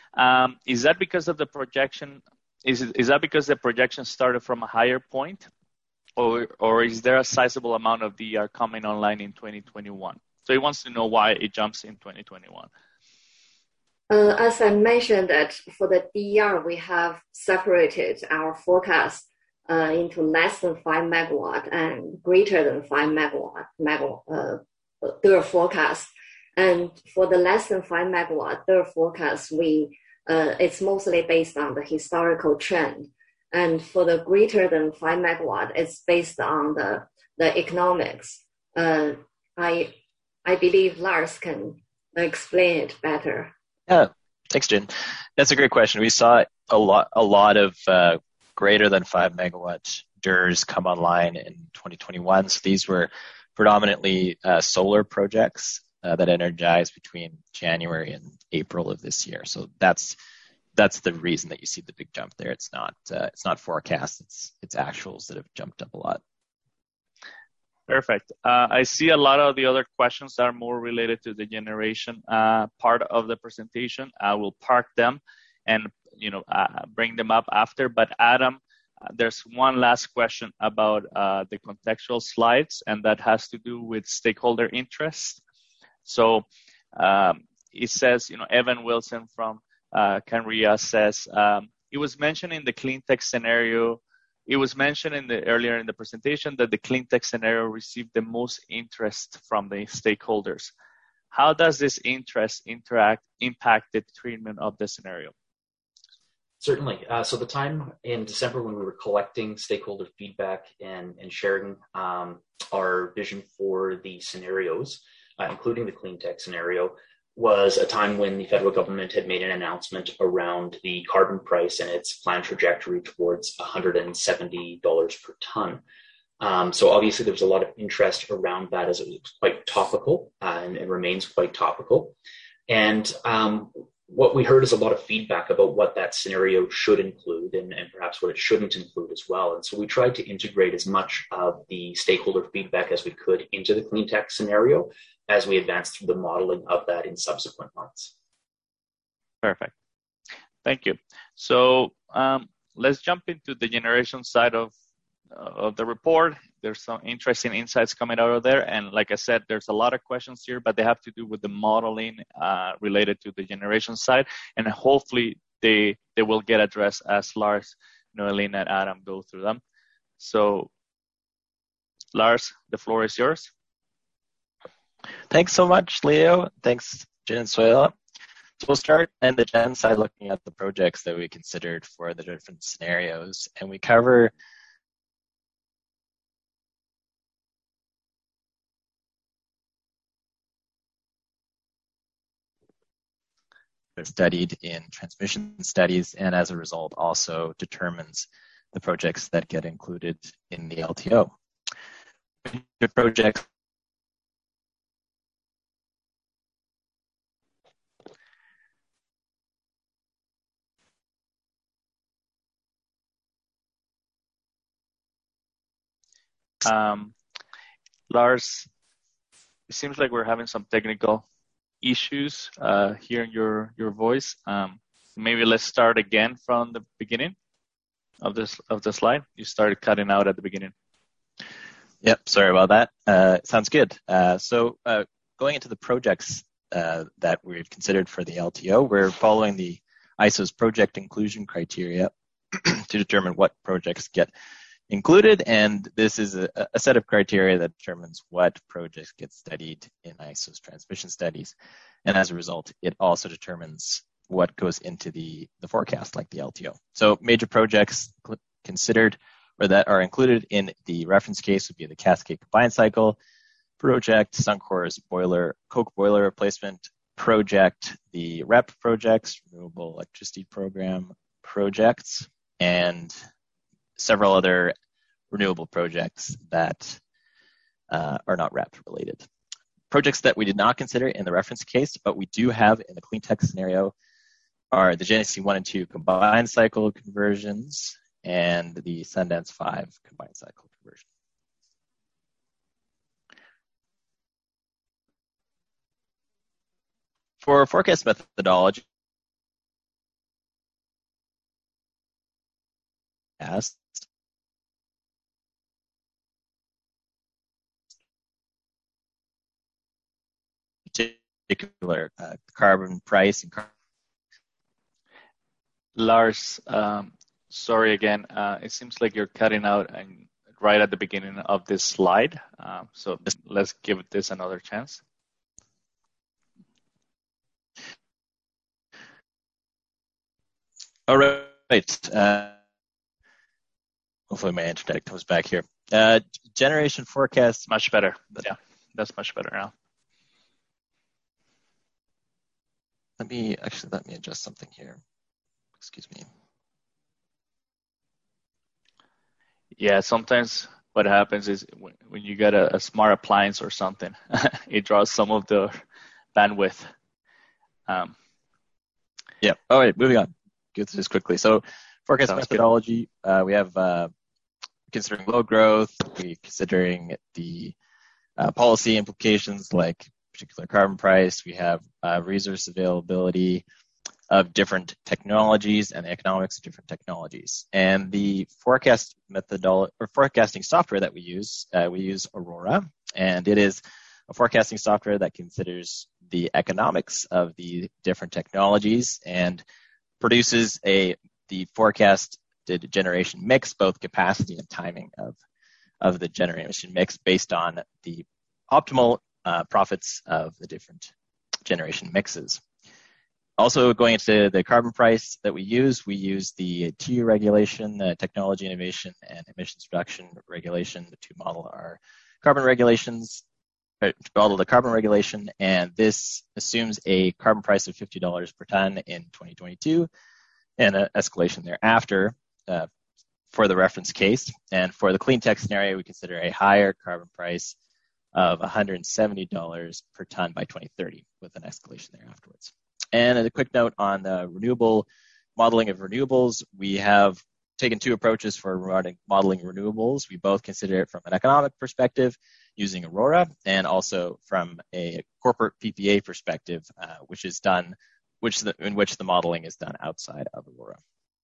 Is that because of the projection? Is that because the projection started from a higher point, or is there a sizable amount of DER coming online in 2021? So he wants to know why it jumps in 2021. As I mentioned, that for the DER, we have separated our forecast into less than 5 megawatt and greater than 5 megawatt DER forecast. And for the less than 5 megawatt DER forecast, it's mostly based on the historical trend. And for the greater than 5 megawatt, it's based on the economics. I believe Lars can explain it better. Yeah, thanks, Jen. That's a great question. We saw a lot of greater than 5 megawatt DERs come online in 2021. So these were predominantly solar projects that energized between January and April of this year. So that's the reason that you see the big jump there. It's not forecast. It's actuals that have jumped up a lot. Perfect. I see a lot of the other questions that are more related to the generation part of the presentation. I will park them and bring them up after. But Adam, there's one last question about the contextual slides, and that has to do with stakeholder interest. So it says, Evan Wilson from Canria says, it was mentioned in the clean tech scenario it was mentioned earlier in the presentation that the clean tech scenario received the most interest from the stakeholders. How does this interest impact the treatment of the scenario? Certainly. So the time in December when we were collecting stakeholder feedback and sharing our vision for the scenarios, including the clean tech scenario, was a time when the federal government had made an announcement around the carbon price and its planned trajectory towards $170 per ton. So obviously there was a lot of interest around that as it was quite topical and it remains quite topical. And what we heard is a lot of feedback about what that scenario should include and perhaps what it shouldn't include as well. And so we tried to integrate as much of the stakeholder feedback as we could into the clean tech scenario as we advanced through the modeling of that in subsequent months. Perfect. Thank you. So let's jump into the generation side of the report. There's some interesting insights coming out of there. And like I said, there's a lot of questions here, but they have to do with the modeling related to the generation side. And hopefully they will get addressed as Lars, Noeline, and Adam go through them. So Lars, the floor is yours. Thanks so much, Leo. Thanks, Venezuela. So we'll start on the gen side looking at the projects that we considered for the different scenarios. And we cover studied in transmission studies, and as a result also determines the projects that get included in the LTO. The projects Lars, it seems like we're having some technical issues hearing your voice. Maybe let's start again from the beginning of the slide. You started cutting out at the beginning. Yep, sorry about that. Sounds good. So going into the projects that we've considered for the LTO, we're following the ISO's project inclusion criteria to determine what projects get included, and this is a set of criteria that determines what projects get studied in ISO's transmission studies, and as a result, it also determines what goes into the forecast, like the LTO. So major projects considered or that are included in the reference case would be the Cascade Combined Cycle project, Suncor's coke boiler replacement project, the REP projects, Renewable Electricity Program projects, and several other renewable projects that are not REP related. Projects that we did not consider in the reference case, but we do have in the clean tech scenario are the Genesee 1 and 2 combined cycle conversions and the Sundance 5 combined cycle conversion. For forecast methodology, particular carbon price and Lars, sorry again. It seems like you're cutting out and right at the beginning of this slide. So let's give this another chance. All right. Hopefully my internet comes back here. Generation forecast. Much better. Yeah, that's much better now. Let me adjust something here. Excuse me. Yeah, sometimes what happens is when you get a smart appliance or something, it draws some of the bandwidth. Yeah. All right, moving on. Go through this quickly. So forecast methodology, we have considering load growth, we considering the policy implications like particular carbon price, we have resource availability of different technologies and the economics of different technologies. And the forecast methodology or forecasting software that we use Aurora, and it is a forecasting software that considers the economics of the different technologies and produces the forecast generation mix, both capacity and timing of the generation mix based on the optimal profits of the different generation mixes. Also, going into the carbon price that we use the TU regulation, the Technology Innovation and Emissions Reduction Regulation to model our carbon regulations, to model the carbon regulation, and this assumes a carbon price of $50 per ton in 2022 and an escalation thereafter for the reference case. And for the clean tech scenario, we consider a higher carbon price of $170 per ton by 2030 with an escalation there afterwards. And a quick note on the renewable modeling of renewables. We have taken two approaches for modeling renewables. We both consider it from an economic perspective using Aurora, and also from a corporate PPA perspective, in which the modeling is done outside of Aurora.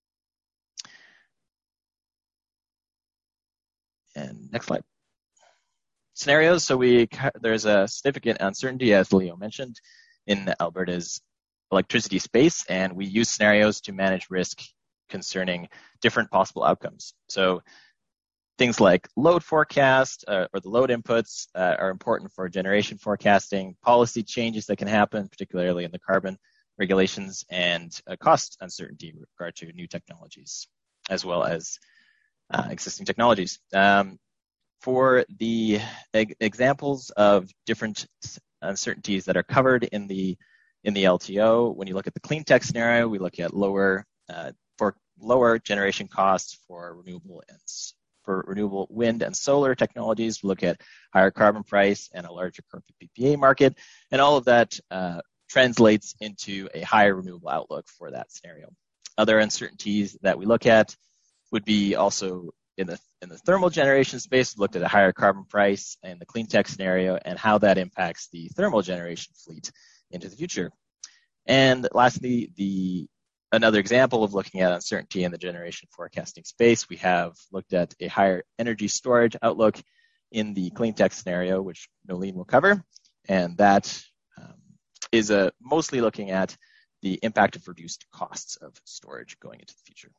And next slide. Scenarios. So there's a significant uncertainty, as Leo mentioned, in Alberta's electricity space, and we use scenarios to manage risk concerning different possible outcomes. So things like load forecast or the load inputs are important for generation forecasting, policy changes that can happen, particularly in the carbon regulations, and cost uncertainty with regard to new technologies, as well as existing technologies. For the examples of different uncertainties that are covered in the LTO, when you look at the clean tech scenario, we look at lower generation costs for renewable wind and solar technologies. We look at higher carbon price and a larger corporate PPA market, and all of that translates into a higher renewable outlook for that scenario. Other uncertainties that we look at would be also in the thermal generation space. We looked at a higher carbon price in the clean tech scenario and how that impacts the thermal generation fleet into the future. And lastly, another example of looking at uncertainty in the generation forecasting space, we have looked at a higher energy storage outlook in the clean tech scenario, which Nolene will cover, and that is mostly looking at the impact of reduced costs of storage going into the future.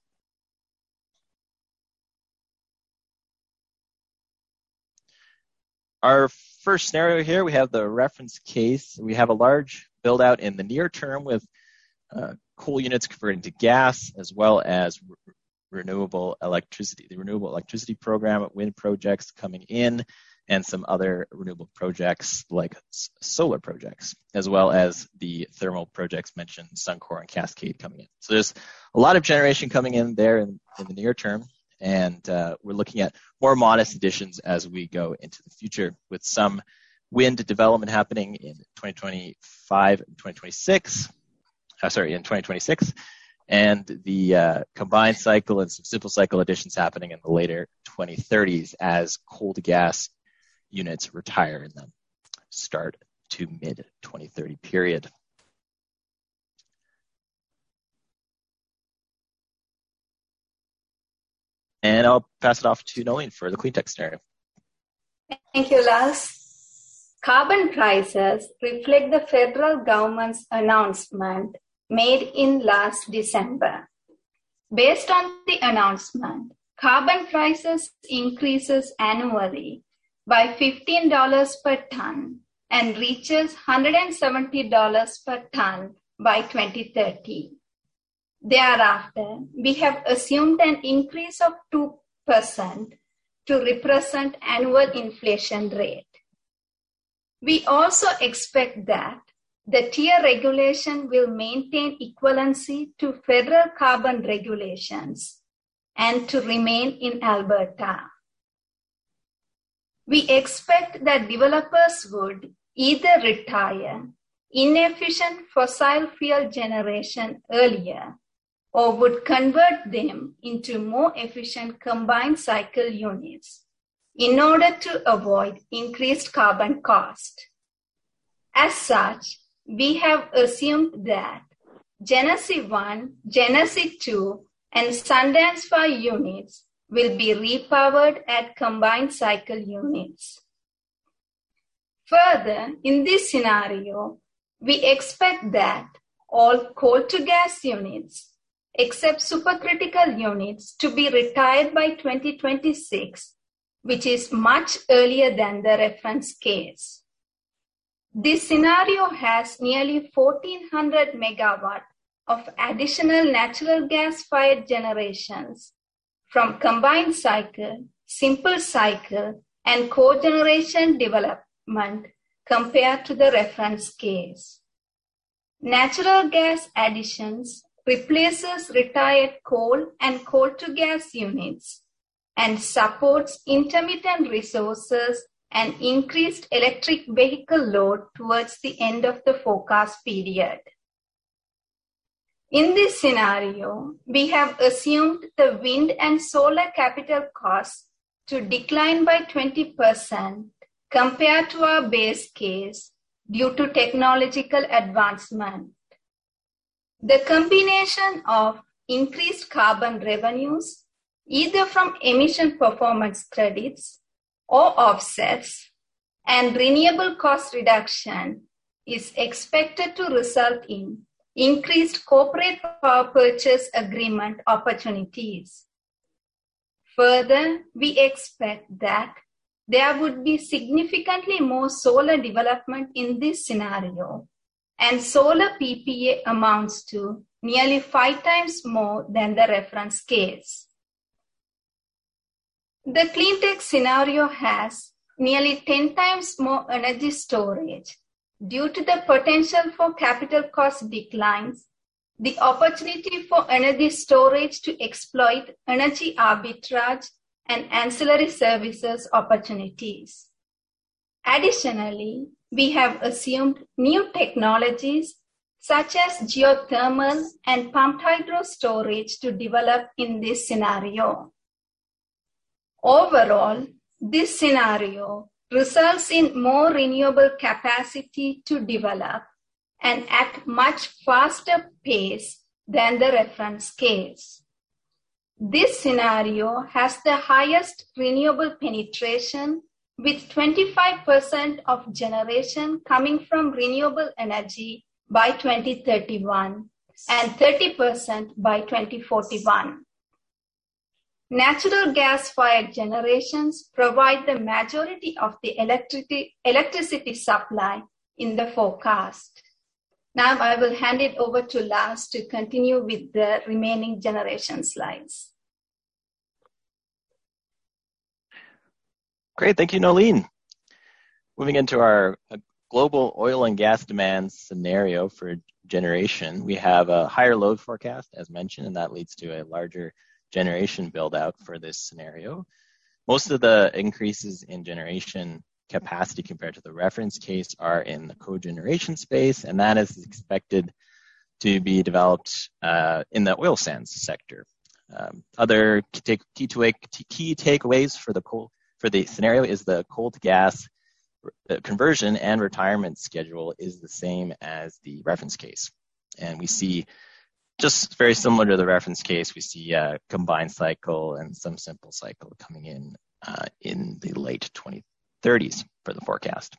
Our first scenario here, we have the reference case. We have a large build out in the near term with coal units converting to gas, as well as renewable electricity. The renewable electricity program, wind projects coming in, and some other renewable projects like solar projects, as well as the thermal projects mentioned, Suncor and Cascade coming in. So there's a lot of generation coming in there in the near term. And we're looking at more modest additions as we go into the future, with some wind development happening in 2025 and 2026. In 2026, and the combined cycle and some simple cycle additions happening in the later 2030s as coal to gas units retire in the start to mid 2030 period. And I'll pass it off to Nolene for the clean tech scenario. Thank you, Lars. Carbon prices reflect the federal government's announcement made in last December. Based on the announcement, carbon prices increases annually by $15 per ton and reaches $170 per ton by 2030. Thereafter, we have assumed an increase of 2% to represent annual inflation rate. We also expect that the tier regulation will maintain equivalency to federal carbon regulations and to remain in Alberta. We expect that developers would either retire inefficient fossil fuel generation earlier or would convert them into more efficient combined cycle units in order to avoid increased carbon cost. As such, we have assumed that Genesee 1, Genesee 2, and Sundance 5 units will be repowered at combined cycle units. Further, in this scenario, we expect that all coal to gas units except supercritical units, to be retired by 2026, which is much earlier than the reference case. This scenario has nearly 1,400 megawatt of additional natural gas-fired generations from combined cycle, simple cycle, and cogeneration development compared to the reference case. Natural gas additions replaces retired coal and coal-to-gas units and supports intermittent resources and increased electric vehicle load towards the end of the forecast period. In this scenario, we have assumed the wind and solar capital costs to decline by 20% compared to our base case due to technological advancement. The combination of increased carbon revenues, either from emission performance credits or offsets, and renewable cost reduction is expected to result in increased corporate power purchase agreement opportunities. Further, we expect that there would be significantly more solar development in this scenario, and solar PPA amounts to nearly 5 times more than the reference case. The cleantech scenario has nearly 10 times more energy storage. Due to the potential for capital cost declines, the opportunity for energy storage to exploit energy arbitrage and ancillary services opportunities. Additionally, we have assumed new technologies such as geothermal and pumped hydro storage to develop in this scenario. Overall, this scenario results in more renewable capacity to develop and at much faster pace than the reference case. This scenario has the highest renewable penetration, with 25% of generation coming from renewable energy by 2031 and 30% by 2041. Natural gas-fired generations provide the majority of the electricity supply in the forecast. Now I will hand it over to Lars to continue with the remaining generation slides. Great, thank you, Nolene. Moving into our global oil and gas demand scenario for generation, we have a higher load forecast, as mentioned, and that leads to a larger generation build out for this scenario. Most of the increases in generation capacity compared to the reference case are in the cogeneration space, and that is expected to be developed in the oil sands sector. Other key takeaways for the scenario is the coal to gas conversion and retirement schedule is the same as the reference case. And we see, just very similar to the reference case, we see combined cycle and some simple cycle coming in the late 2030s for the forecast.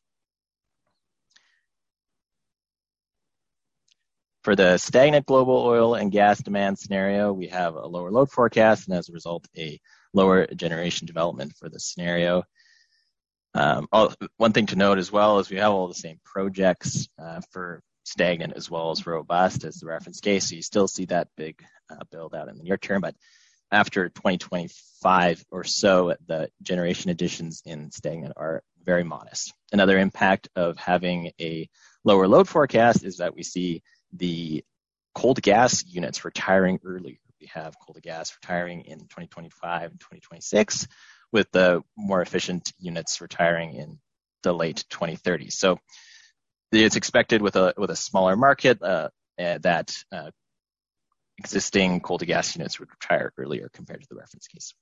For the stagnant global oil and gas demand scenario, we have a lower load forecast, and as a result, a lower generation development for the scenario. One thing to note as well is we have all the same projects for stagnant as well as robust as the reference case, so you still see that big build out in the near term, but after 2025 or so, the generation additions in stagnant are very modest. Another impact of having a lower load forecast is that we see the coal to gas units retiring earlier. We have coal to gas retiring in 2025 and 2026, with the more efficient units retiring in the late 2030s. So it's expected with a smaller market that existing coal to gas units would retire earlier compared to the reference case.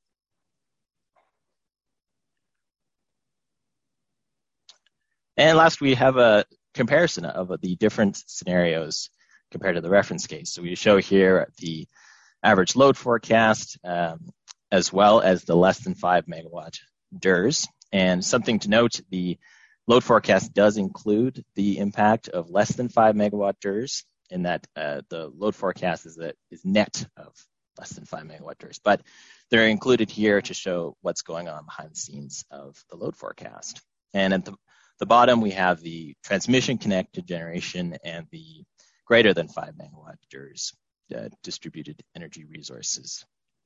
And last, we have a comparison of the different scenarios compared to the reference case. So we show here the average load forecast as well as the less than 5 megawatt DERs. And something to note, the load forecast does include the impact of less than 5 megawatt DERs. in that the load forecast is net of less than 5 megawatt DERs, but they're included here to show what's going on behind the scenes of the load forecast. And at the bottom, we have the transmission connected generation and the greater than 5 megawatt DERs, distributed energy resources.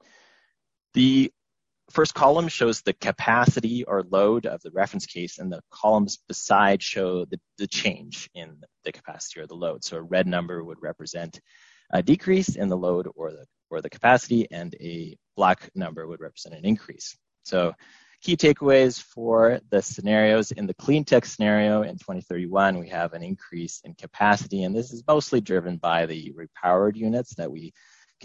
The first column shows the capacity or load of the reference case, and the columns beside show the change in the capacity or the load. So a red number would represent a decrease in the load or the capacity, and a black number would represent an increase. So key takeaways for the scenarios: in the clean tech scenario in 2031, we have an increase in capacity, and this is mostly driven by the repowered units that we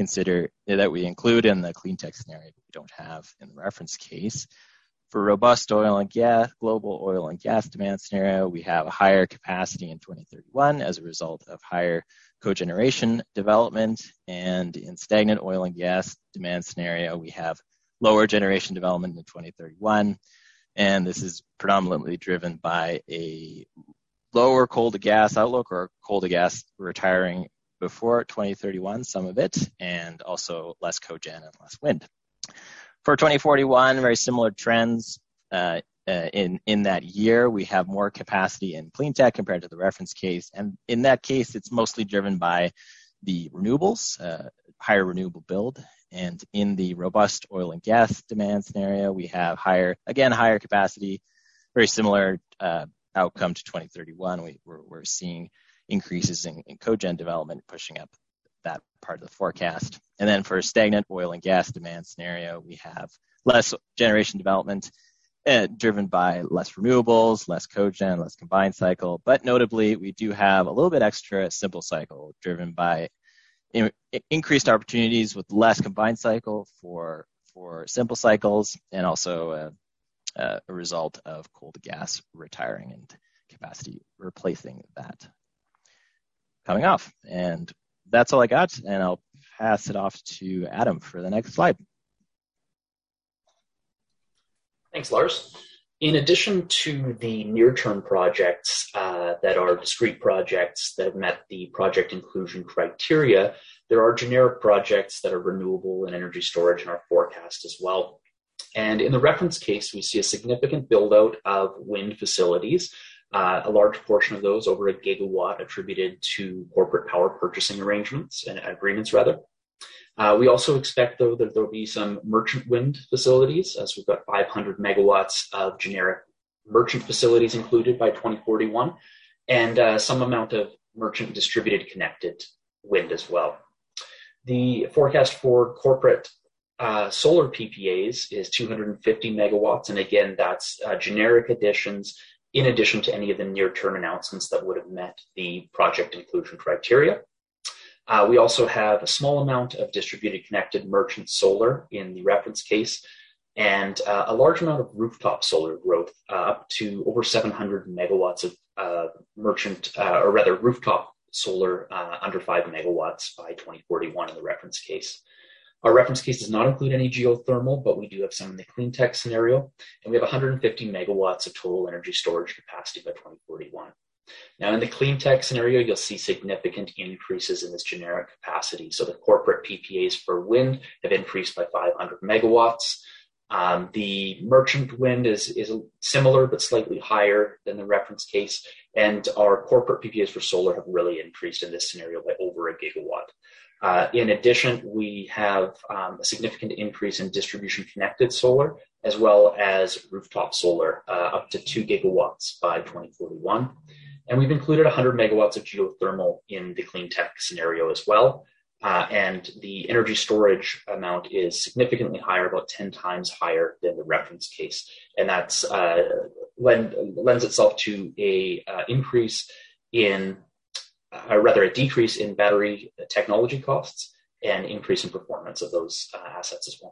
include in the clean tech scenario that we don't have in the reference case. For robust oil and gas, global oil and gas demand scenario, we have a higher capacity in 2031 as a result of higher cogeneration development. And in stagnant oil and gas demand scenario, we have lower generation development in 2031. And this is predominantly driven by a lower coal to gas outlook, or coal to gas retiring before 2031, some of it, and also less cogen and less wind. For 2041, very similar trends. In that year, we have more capacity in clean tech compared to the reference case. And in that case, it's mostly driven by the renewables, higher renewable build. And in the robust oil and gas demand scenario, we have higher capacity, very similar outcome to 2031. We're seeing increases in cogen development pushing up that part of the forecast. And then for a stagnant oil and gas demand scenario, we have less generation development driven by less renewables, less cogen, less combined cycle. But notably, we do have a little bit extra simple cycle driven by increased opportunities with less combined cycle for simple cycles, and also a result of coal to gas retiring and capacity replacing that coming off. And that's all I got, and I'll pass it off to Adam for the next slide. Thanks, Lars. In addition to the near-term projects that are discrete projects that have met the project inclusion criteria, there are generic projects that are renewable and energy storage in our forecast as well. And in the reference case, we see a significant build-out of wind facilities, a large portion of those, over 1 gigawatt, attributed to corporate power purchasing agreements. We also expect, though, that there'll be some merchant wind facilities, as we've got 500 megawatts of generic merchant facilities included by 2041, and some amount of merchant distributed connected wind as well. The forecast for corporate solar PPAs is 250 megawatts, and again, that's generic additions in addition to any of the near-term announcements that would have met the project inclusion criteria. We also have a small amount of distributed connected merchant solar in the reference case, and a large amount of rooftop solar growth, up to over 700 megawatts of rooftop solar under 5 megawatts by 2041 in the reference case. Our reference case does not include any geothermal, but we do have some in the clean tech scenario, and we have 150 megawatts of total energy storage capacity by 2041. Now, in the clean tech scenario, you'll see significant increases in this generic capacity. So the corporate PPAs for wind have increased by 500 megawatts. The merchant wind is similar but slightly higher than the reference case, and our corporate PPAs for solar have really increased in this scenario by over 1 gigawatt. In addition, we have a significant increase in distribution connected solar, as well as rooftop solar, up to 2 gigawatts by 2041. And we've included 100 megawatts of geothermal in the clean tech scenario as well. And the energy storage amount is significantly higher, about 10 times higher than the reference case. And that's lends itself to a decrease in battery technology costs and increase in performance of those assets as well.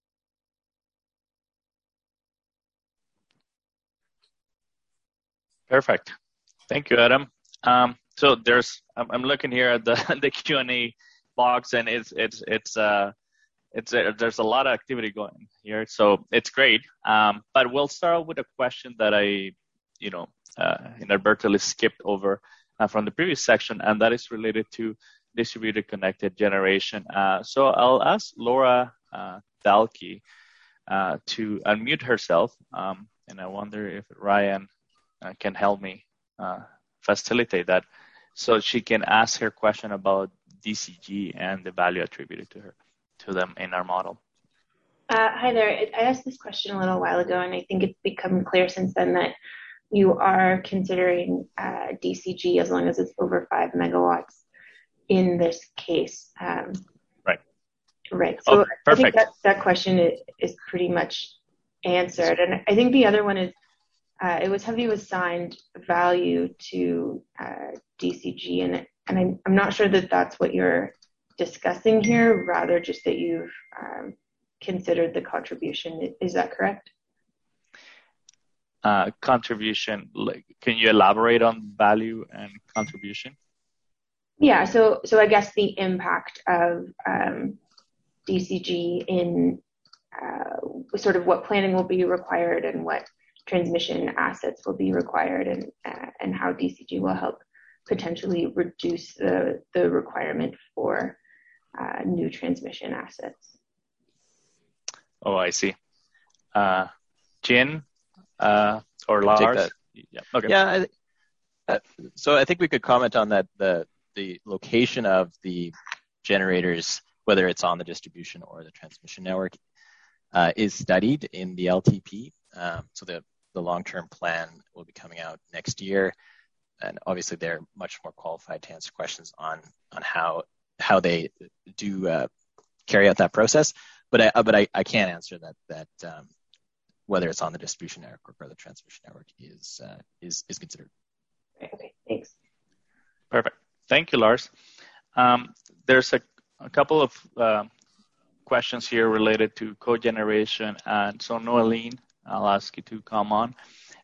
Perfect. Thank you, Adam. So I'm looking here at the Q&A box, and there's a lot of activity going here, so it's great. But we'll start with a question that I inadvertently skipped over. from the previous section, and that is related to distributed connected generation. So I'll ask Laura Dalkey to unmute herself, and I wonder if Ryan can help me facilitate that, so she can ask her question about DCG and the value attributed to them in our model. Hi there. I asked this question a little while ago, and I think it's become clear since then that you are considering DCG as long as it's over 5 megawatts in this case. Right. So I think that question is pretty much answered. And I think the other one is, it was have you assigned value to DCG, and I'm not sure that that's what you're discussing here, rather just that you've considered the contribution. Is that correct? Contribution, can you elaborate on value and contribution? Yeah, so I guess the impact of DCG in sort of what planning will be required and what transmission assets will be required, and how DCG will help potentially reduce the requirement for new transmission assets. Oh, I see. Jin or Lars? Yeah. Okay. Yeah. So I think we could comment on that. The location of the generators, whether it's on the distribution or the transmission network, is studied in the LTP. So the long-term plan will be coming out next year, and obviously they're much more qualified to answer questions on how they do carry out that process. But I can't answer that whether it's on the distribution network or the transmission network is considered. Okay, thanks. Perfect. Thank you, Lars. There's a couple of questions here related to cogeneration, and so Noeline, I'll ask you to come on.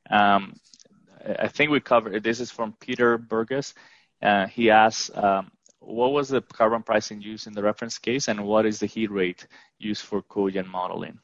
I think we covered, this is from Peter Burgess. He asks, what was the carbon pricing used in the reference case, and what is the heat rate used for cogen modeling?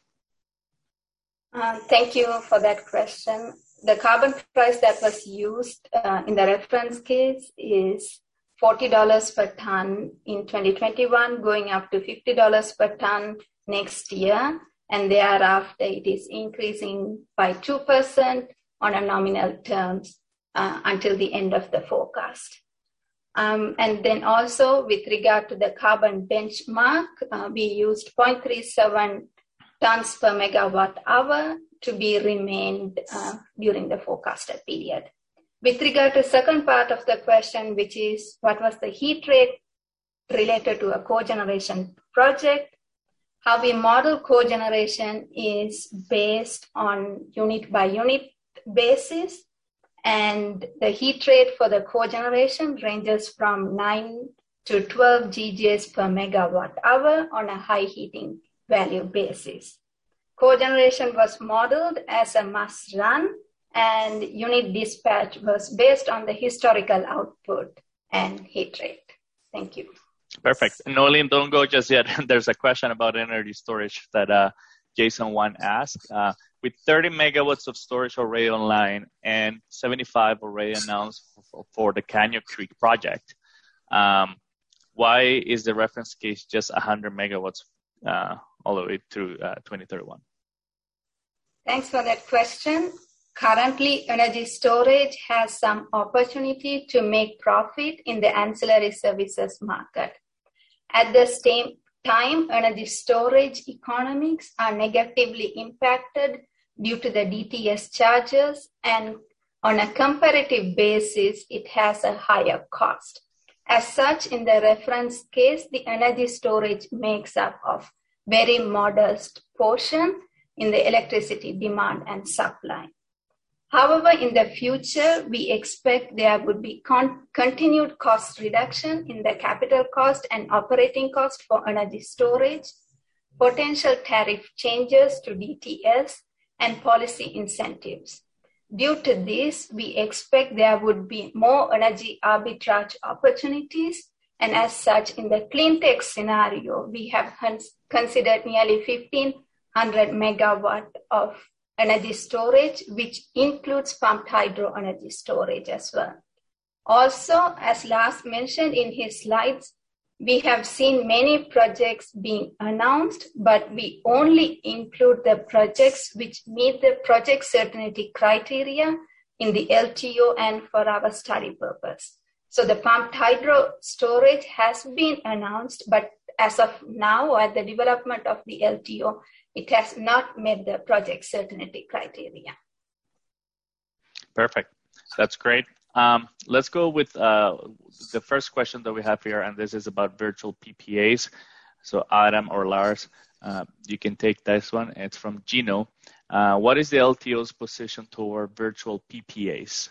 Thank you for that question. The carbon price that was used in the reference case is $40 per ton in 2021, going up to $50 per ton next year, and thereafter it is increasing by 2% on a nominal terms until the end of the forecast. And then also with regard to the carbon benchmark, we used 0.37 tons per megawatt hour to be remained during the forecasted period. With regard to the second part of the question, which is what was the heat rate related to a cogeneration project, how we model cogeneration is based on unit by unit basis, and the heat rate for the cogeneration ranges from 9 to 12 GJs per megawatt hour on a high heating value basis. Cogeneration was modeled as a must run, and unit dispatch was based on the historical output and heat rate. Thank you. Perfect. Noeline, don't go just yet. There's a question about energy storage that Jason Wan asked. With 30 megawatts of storage already online and 75 already announced for the Canyon Creek project, why is the reference case just 100 megawatts all the way through 2031? Thanks for that question. Currently, energy storage has some opportunity to make profit in the ancillary services market. At the same time, energy storage economics are negatively impacted due to the DTS charges, and on a comparative basis, it has a higher cost. As such, in the reference case, the energy storage makes up of very modest portion in the electricity demand and supply. However, in the future, we expect there would be continued cost reduction in the capital cost and operating cost for energy storage, potential tariff changes to DTS, and policy incentives. Due to this, we expect there would be more energy arbitrage opportunities, and as such, in the clean tech scenario, we have considered nearly 1,500 megawatt of energy storage, which includes pumped hydro energy storage as well. Also, as Lars mentioned in his slides, we have seen many projects being announced, but we only include the projects which meet the project certainty criteria in the LTO and for our study purpose. So the pumped hydro storage has been announced, but as of now, at the development of the LTO, it has not met the project certainty criteria. Perfect. That's great. Let's go with the first question that we have here, and this is about virtual PPAs. So Adam or Lars, you can take this one. It's from Gino. What is the LTO's position toward virtual PPAs?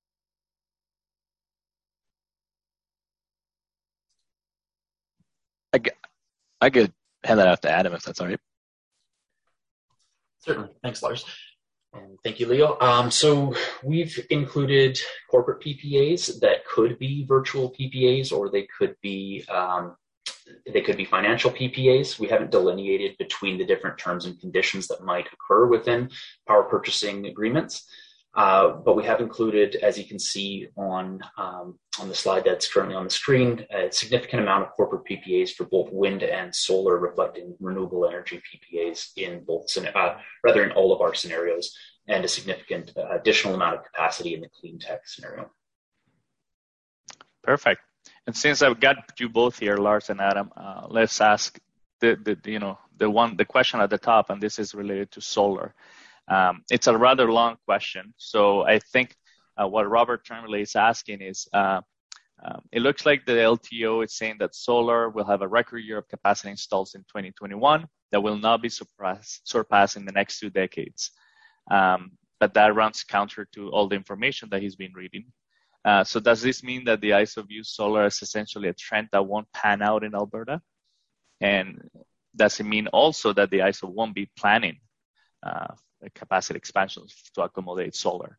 I could hand that off to Adam if that's all right. Certainly. Thanks, Lars. And thank you, Leo. So we've included corporate PPAs that could be virtual PPAs, or they could be financial PPAs. We haven't delineated between the different terms and conditions that might occur within power purchasing agreements. But we have included, as you can see on the slide that's currently on the screen, a significant amount of corporate PPAs for both wind and solar, reflecting renewable energy PPAs in in all of our scenarios, and a significant additional amount of capacity in the clean tech scenario. Perfect. And since I've got you both here, Lars and Adam, let's ask the question at the top, and this is related to solar. It's a rather long question, so I think what Robert Tremblay is asking is, it looks like the LTO is saying that solar will have a record year of capacity installs in 2021 that will not be surpassed in the next 2 decades. But that runs counter to all the information that he's been reading. So does this mean that the ISO views solar as essentially a trend that won't pan out in Alberta? And does it mean also that the ISO won't be planning capacity expansions to accommodate solar?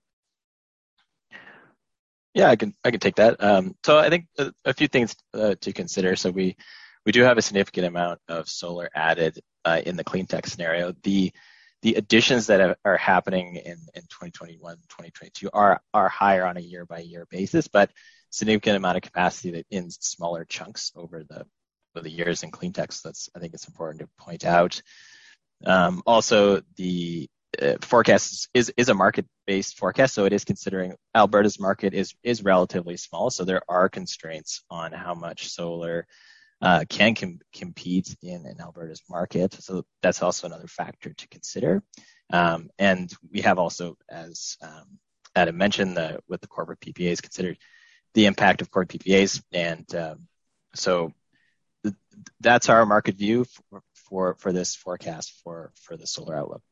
Yeah, I can take that. So I think a few things to consider. So we do have a significant amount of solar added in the clean tech scenario. The additions that are happening in 2021, 2022 are higher on a year by year basis, but significant amount of capacity that in smaller chunks over the years in clean tech. So I think it's important to point out. Also, the forecast is a market-based forecast, so it is considering Alberta's market is relatively small, so there are constraints on how much solar can compete in Alberta's market. So that's also another factor to consider. And we have also, as Adam mentioned, with the corporate PPAs, considered the impact of corporate PPAs, and so that's our market view for this forecast for the solar outlook.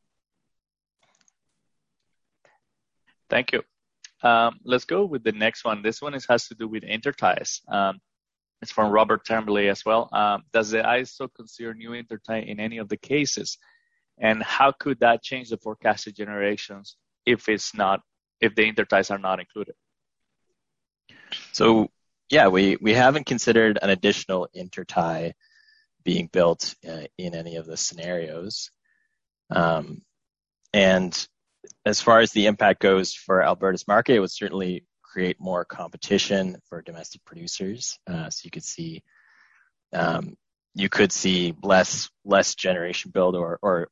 Thank you. Let's go with the next one. This one has to do with interties. It's from Robert Tremblay as well. Does the ISO consider new intertie in any of the cases? And how could that change the forecasted generations if the interties are not included? So yeah, we haven't considered an additional intertie being built in any of the scenarios. And as far as the impact goes for Alberta's market, it would certainly create more competition for domestic producers. So you could see less generation build or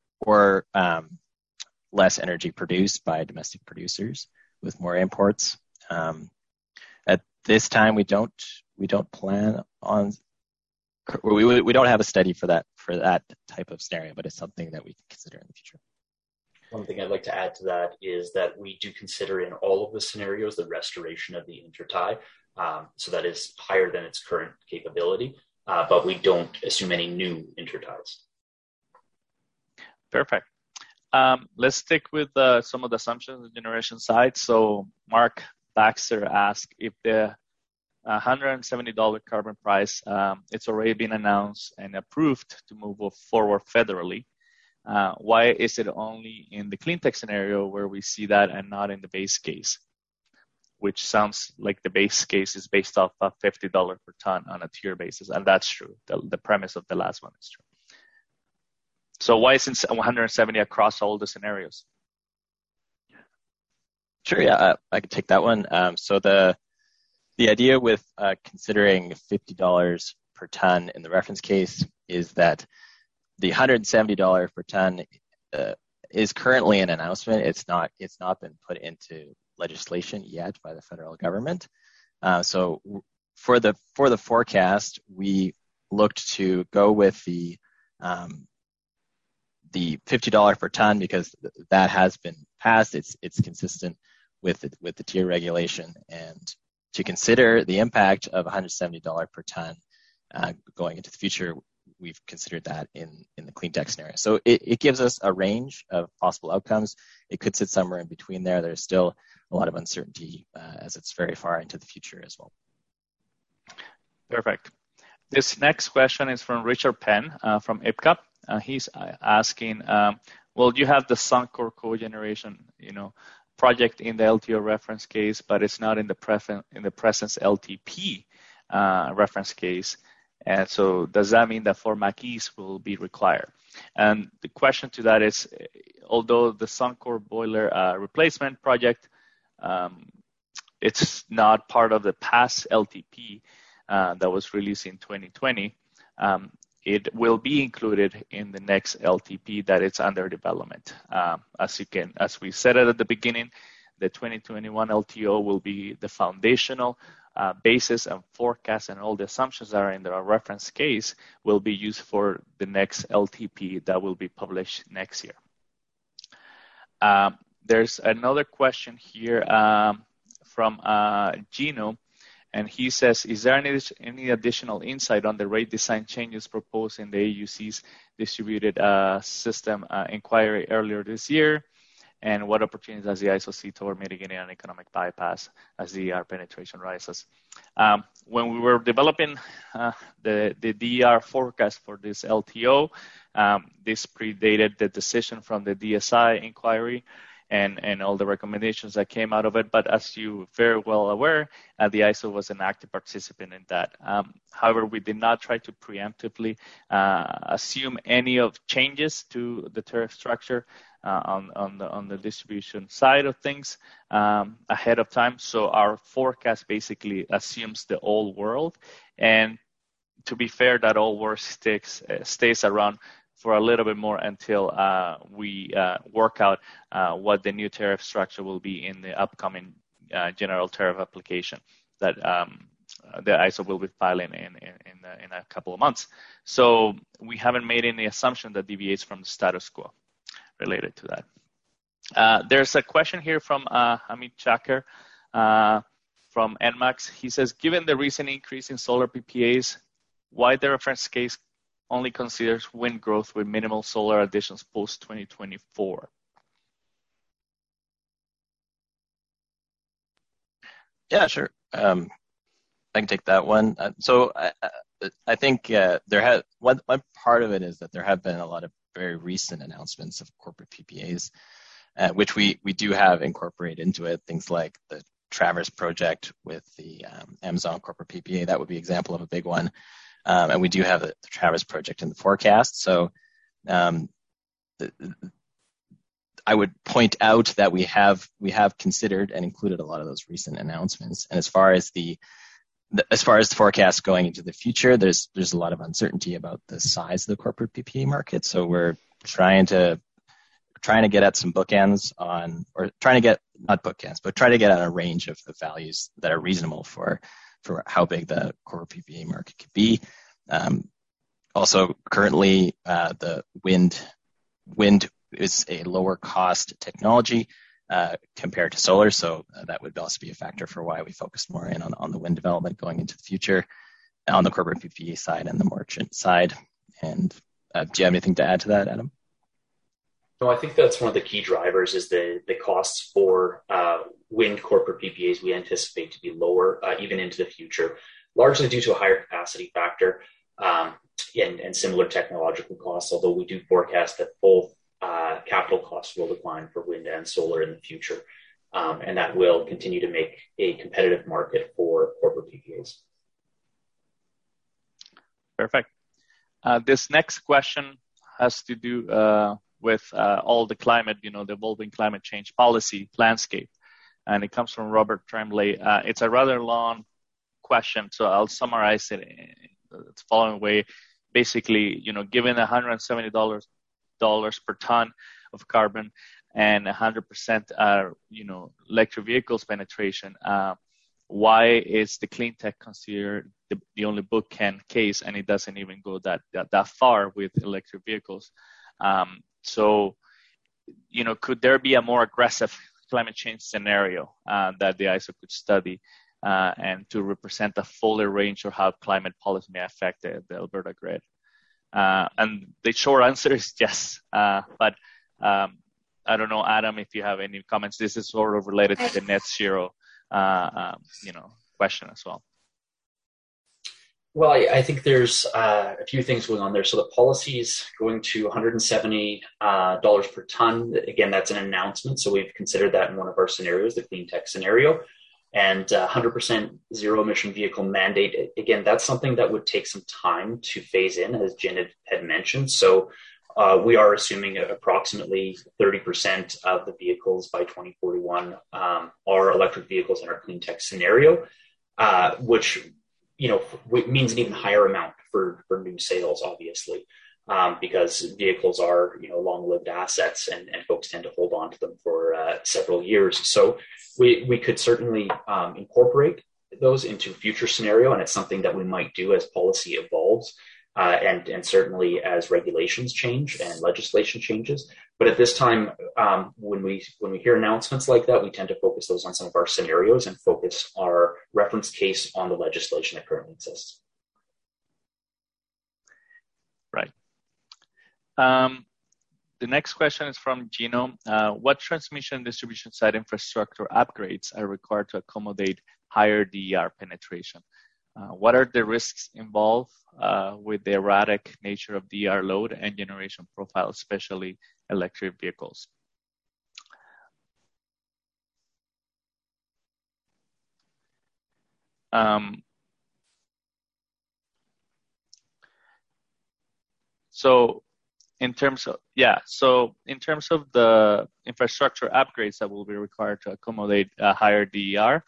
less energy produced by domestic producers with more imports. At this time, we don't plan on. We don't have a study for that type of scenario, but it's something that we can consider in the future. One thing I'd like to add to that is that we do consider in all of the scenarios the restoration of the intertie. So that is higher than its current capability, but we don't assume any new interties. Perfect. Let's stick with some of the assumptions on the generation side. So Mark Baxter asked if the $170 carbon price, it's already been announced and approved to move forward federally. Why is it only in the clean tech scenario where we see that and not in the base case? Which sounds like the base case is based off of $50 per ton on a tier basis, and that's true. The premise of the last one is true. So why isn't 170 across all the scenarios? Sure, yeah, I can take that one. So the The idea with considering $50 per ton in the reference case is that the $170 per ton is currently an announcement. It's not been put into legislation yet by the federal government. So for the forecast, we looked to go with the $50 per ton because that has been passed. It's consistent with the tier regulation, and to consider the impact of $170 per ton going into the future, we've considered that in the clean tech scenario. So it gives us a range of possible outcomes. It could sit somewhere in between there. There's still a lot of uncertainty as it's very far into the future as well. Perfect. This next question is from Richard Penn from IPCA. He's asking, well, you have the Suncor cogeneration, project in the LTO reference case, but it's not in the presence LTP reference case. And so does that mean that Fort McKees will be required? And the question to that is, although the Suncor boiler replacement project, it's not part of the past LTP that was released in 2020, it will be included in the next LTP that it's under development. As we said at the beginning, the 2021 LTO will be the foundational basis and forecast, and all the assumptions that are in the reference case will be used for the next LTP that will be published next year. There's another question here from Gino. And he says, is there any additional insight on the rate design changes proposed in the AUC's distributed system inquiry earlier this year? And what opportunities does the ISO see toward mitigating an economic bypass as DER penetration rises? When we were developing the DER forecast for this LTO, this predated the decision from the DSI inquiry and all the recommendations that came out of it. But as you very well aware, the ISO was an active participant in that. However, we did not try to preemptively assume any of changes to the tariff structure on the distribution side of things ahead of time. So our forecast basically assumes the old world. And to be fair, that old world stays around for a little bit more until we work out what the new tariff structure will be in the upcoming general tariff application that the ISO will be filing in a couple of months. So we haven't made any assumption that deviates from the status quo related to that. There's a question here from Amit Chakar from NMAX. He says, given the recent increase in solar PPAs, why the reference case only considers wind growth with minimal solar additions post-2024? Yeah, sure. I can take that one. So I think one part of it is that there have been a lot of very recent announcements of corporate PPAs, which we do have incorporated into it. Things like the Traverse project with the Amazon corporate PPA, that would be an example of a big one. And we do have the Traverse project in the forecast. So I would point out that we have considered and included a lot of those recent announcements. And as far as the forecast going into the future, there's a lot of uncertainty about the size of the corporate PPA market. So we're trying to get at some bookends on, or trying to get, not bookends, but try to get on a range of values that are reasonable for how big the corporate PPA market could be. Also, currently, the wind is a lower cost technology compared to solar, so that would also be a factor for why we focused more in on the wind development going into the future on the corporate PPA side and the merchant side. And do you have anything to add to that, Adam? No, I think that's one of the key drivers is the costs for wind corporate PPAs we anticipate to be lower even into the future, largely due to a higher capacity factor and similar technological costs, although we do forecast that both capital costs will decline for wind and solar in the future. And that will continue to make a competitive market for corporate PPAs. Perfect. This next question has to do with all the climate, the evolving climate change policy landscape. And it comes from Robert Tremblay. It's a rather long question. So I'll summarize it in the following way. Basically, given $170 per ton of carbon and 100% electric vehicles penetration, why is the clean tech considered the only bookend case, and it doesn't even go that far with electric vehicles? So could there be a more aggressive climate change scenario that the ISO could study and to represent a fuller range of how climate policy may affect the Alberta grid? And the short answer is yes. But I don't know, Adam, if you have any comments. This is sort of related to the net zero, question as well. Well, I think there's a few things going on there. So the policy is going to $170 per ton. Again, that's an announcement. So we've considered that in one of our scenarios, the clean tech scenario. And 100% zero emission vehicle mandate. Again, that's something that would take some time to phase in, as Jen had mentioned. So we are assuming approximately 30% of the vehicles by 2041 are electric vehicles in our clean tech scenario, which means an even higher amount for new sales, obviously, because vehicles are long-lived assets, and folks tend to hold on to them for several years. So we could certainly incorporate those into future scenario, and it's something that we might do as policy evolves. And certainly as regulations change and legislation changes. But at this time, when we hear announcements like that, we tend to focus those on some of our scenarios and focus our reference case on the legislation that currently exists. Right. The next question is from Gino. What transmission and distribution side infrastructure upgrades are required to accommodate higher DER penetration? What are the risks involved with the erratic nature of DER load and generation profile, especially electric vehicles? So in terms of the infrastructure upgrades that will be required to accommodate a higher DER,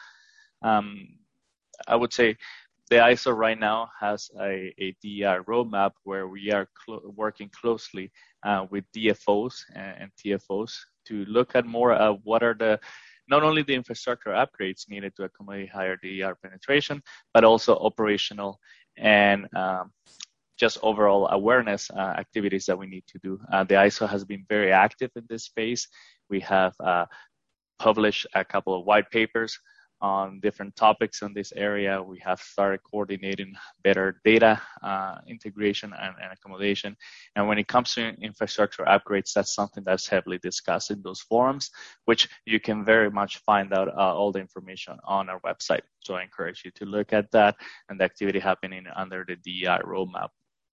I would say the ISO right now has a DER roadmap where we are working closely with DFOs and TFOs to look at more of what are not only the infrastructure upgrades needed to accommodate higher DER penetration, but also operational and just overall awareness activities that we need to do. The ISO has been very active in this space. We have published a couple of white papers on different topics in this area. We have started coordinating better data integration and accommodation. And when it comes to infrastructure upgrades, that's something that's heavily discussed in those forums, which you can very much find out all the information on our website. So I encourage you to look at that and the activity happening under the DER roadmap.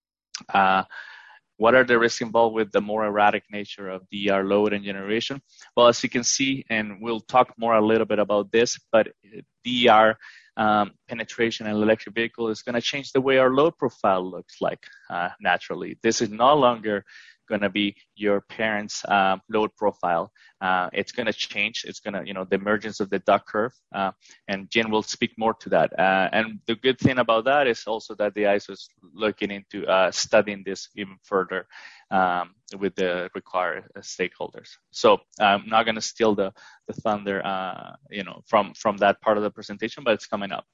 What are the risks involved with the more erratic nature of DER load and generation? Well, as you can see, and we'll talk more a little bit about this, but DER penetration in electric vehicle is going to change the way our load profile looks like naturally. This is no longer going to be your parents' load profile. It's going to change. It's going to, the emergence of the duck curve, and Jen will speak more to that. And the good thing about that is also that the ISO is looking into studying this even further with the required stakeholders. So I'm not going to steal the thunder, from that part of the presentation, but it's coming up.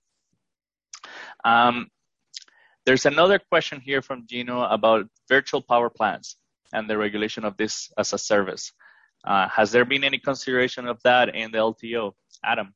There's another question here from Gino about virtual power plants and the regulation of this as a service. Has there been any consideration of that in the LTO? Adam?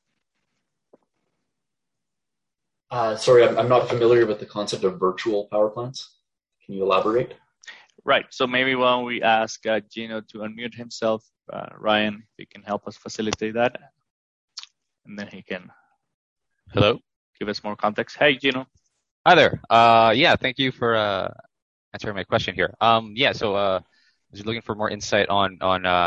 Sorry, I'm not familiar with the concept of virtual power plants. Can you elaborate? Right. So maybe why don't we ask Gino to unmute himself. Ryan, if you can help us facilitate that. And then he can give us more context. Hey, Gino. Hi there. Thank you for answering my question here. So I was looking for more insight on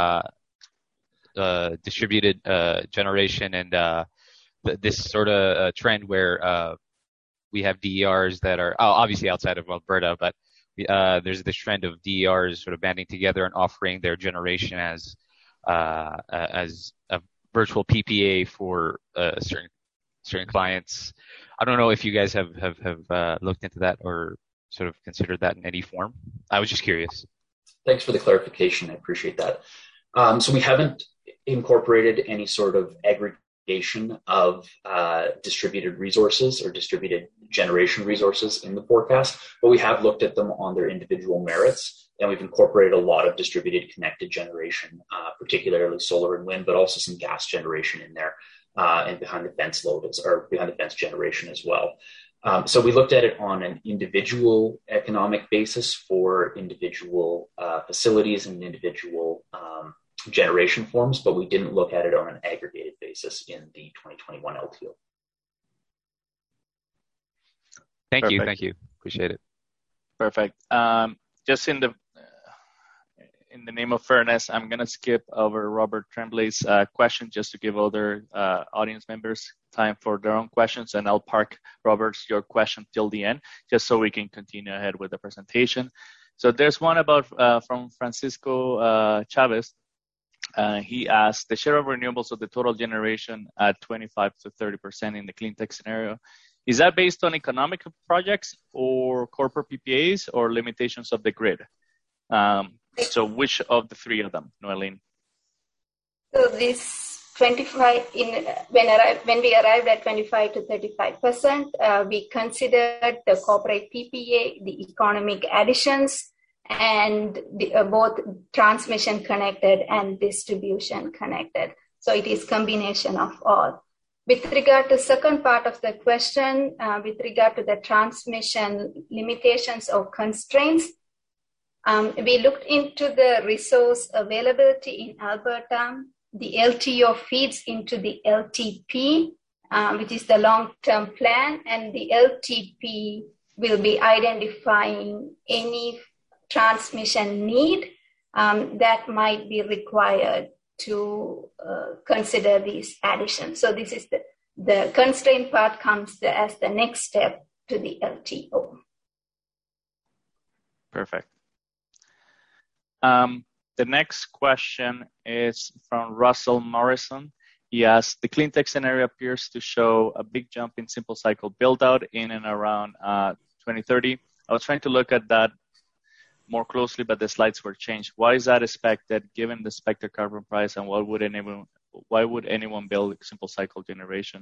distributed generation and this sort of trend where we have DERs that are obviously outside of Alberta, but there's this trend of DERs sort of banding together and offering their generation as a virtual PPA for certain certain clients. I don't know if you guys have looked into that or sort of considered that in any form. I was just curious. Thanks for the clarification. I appreciate that. So we haven't incorporated any sort of aggregation of distributed resources or distributed generation resources in the forecast, but we have looked at them on their individual merits, and we've incorporated a lot of distributed connected generation, particularly solar and wind, but also some gas generation in there, and behind the fence behind the fence generation as well. So we looked at it on an individual economic basis for individual facilities and individual generation forms, but we didn't look at it on an aggregated basis in the 2021 LTO. Thank you. Appreciate it. Perfect. Just in the name of fairness, I'm going to skip over Robert Tremblay's question just to give other audience members time for their own questions, and I'll park, Robert, your question till the end, just so we can continue ahead with the presentation. So there's one about from Francisco Chavez. He asked, the share of renewables of the total generation at 25 to 30% in the clean tech scenario. Is that based on economic projects or corporate PPAs or limitations of the grid? So which of the three of them, Noeline? So this 25, when we arrived at 25 to 35%, we considered the corporate PPA, the economic additions, and both transmission connected and distribution connected. So it is combination of all. With regard to second part of the question, with regard to the transmission limitations or constraints, we looked into the resource availability in Alberta. The LTO feeds into the LTP, which is the long-term plan, and the LTP will be identifying any transmission need that might be required to consider these additions. So this is the constraint part comes as the next step to the LTO. Perfect. The next question is from Russell Morrison. He asked, the clean tech scenario appears to show a big jump in simple cycle build out in and around 2030. I was trying to look at that more closely, but the slides were changed. Why is that expected given the expected carbon price, and why would anyone build simple cycle generation?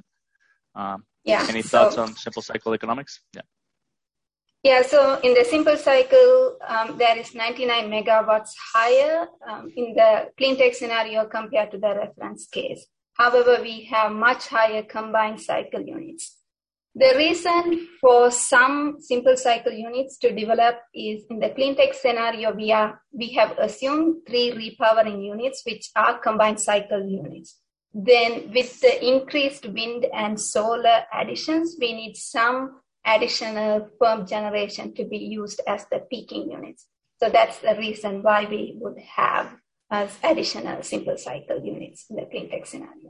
Any thoughts on simple cycle economics? Yeah, so in the simple cycle, there is 99 megawatts higher in the clean tech scenario compared to the reference case. However, we have much higher combined cycle units. The reason for some simple cycle units to develop is in the clean tech scenario, we have assumed 3 repowering units, which are combined cycle units. Then with the increased wind and solar additions, we need some additional firm generation to be used as the peaking units. So that's the reason why we would have as additional simple cycle units in the clean tech scenario.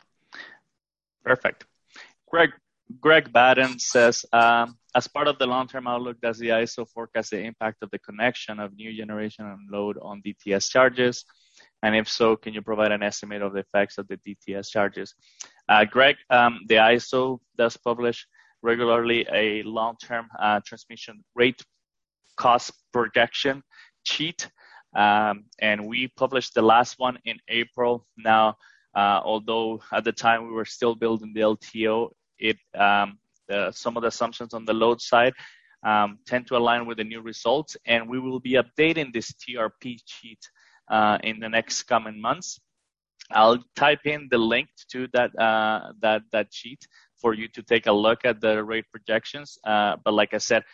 Perfect. Greg Baden says, as part of the long-term outlook, does the ISO forecast the impact of the connection of new generation and load on DTS charges? And if so, can you provide an estimate of the effects of the DTS charges? Greg, the ISO does publish regularly a long-term transmission rate cost projection sheet, and we published the last one in April. Now, although at the time we were still building the LTO, some of the assumptions on the load side tend to align with the new results, and we will be updating this TRP sheet in the next coming months. I'll type in the link to that sheet for you to take a look at the rate projections. But like I said,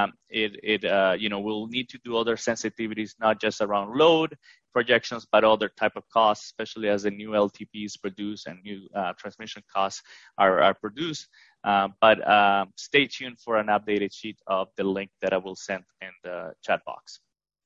we'll need to do other sensitivities, not just around load projections, but other type of costs, especially as the new LTPs produce and new transmission costs are produced. But stay tuned for an updated sheet of the link that I will send in the chat box.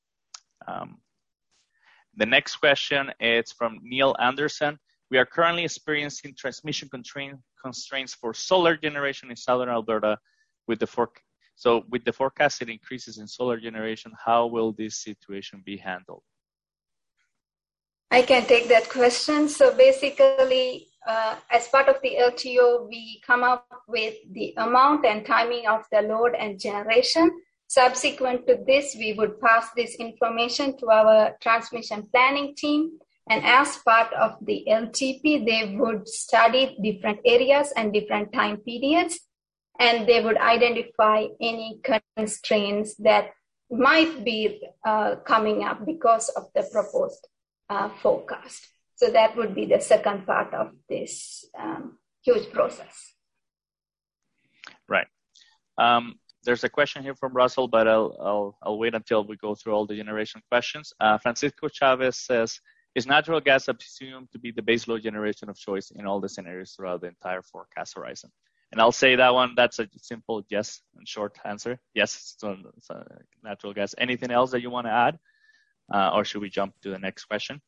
The next question is from Neil Anderson. We are currently experiencing transmission constraints for solar generation in southern Alberta. With the forecasted increases in solar generation, how will this situation be handled? I can take that question. So basically, as part of the LTO, we come up with the amount and timing of the load and generation. Subsequent to this, we would pass this information to our transmission planning team. And as part of the LTP, they would study different areas and different time periods, and they would identify any constraints that might be coming up because of the proposed forecast. So that would be the second part of this huge process. Right. There's a question here from Russell, but I'll wait until we go through all the generation questions. Francisco Chavez says, is natural gas assumed to be the baseload generation of choice in all the scenarios throughout the entire forecast horizon? And I'll say that one, that's a simple yes and short answer. Yes, so natural gas. Anything else that you want to add? Or should we jump to the next question?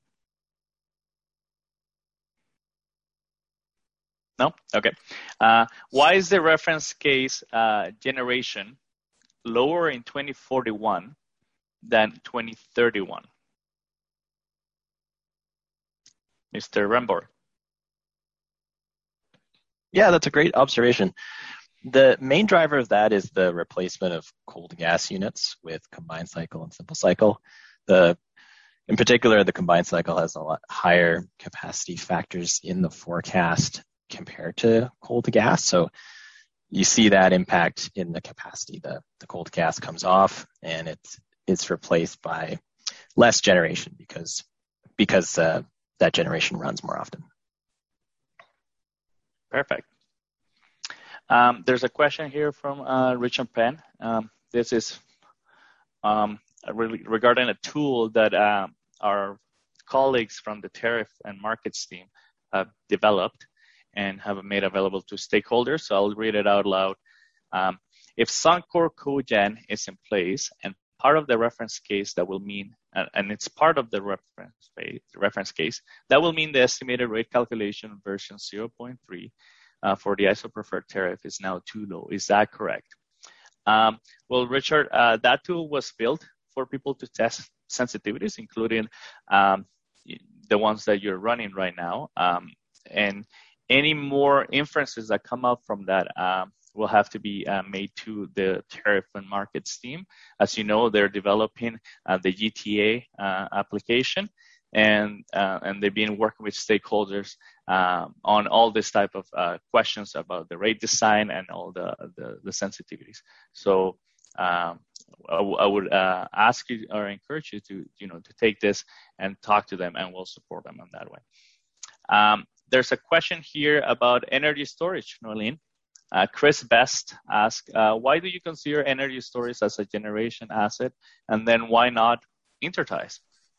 No? Okay. Why is the reference case generation lower in 2041 than 2031? Mr. Rembor. Yeah, that's a great observation. The main driver of that is the replacement of coal to gas units with combined cycle and simple cycle. In particular, the combined cycle has a lot higher capacity factors in the forecast compared to coal to gas. So you see that impact in the capacity. The coal to gas comes off and it's replaced by less generation because that generation runs more often. Perfect. There's a question here from Richard Penn. This is regarding a tool that our colleagues from the tariff and markets team have developed and have made available to stakeholders. So I'll read it out loud. If Suncor Cogen is in place and part of the reference case, that will mean, and it's part of the reference case, that will mean the estimated rate calculation version 0.3 for the ISO-preferred tariff is now too low. Is that correct? Well, Richard, that tool was built for people to test sensitivities, including the ones that you're running right now. And any more inferences that come up from that will have to be made to the tariff and markets team. As you know, they're developing the GTA application, and they've been working with stakeholders on all this type of questions about the rate design and all the sensitivities. So I would ask you or encourage you to take this and talk to them, and we'll support them in that way. There's a question here about energy storage, Noeline. Chris Best asked, why do you consider energy storage as a generation asset, and then why not interties?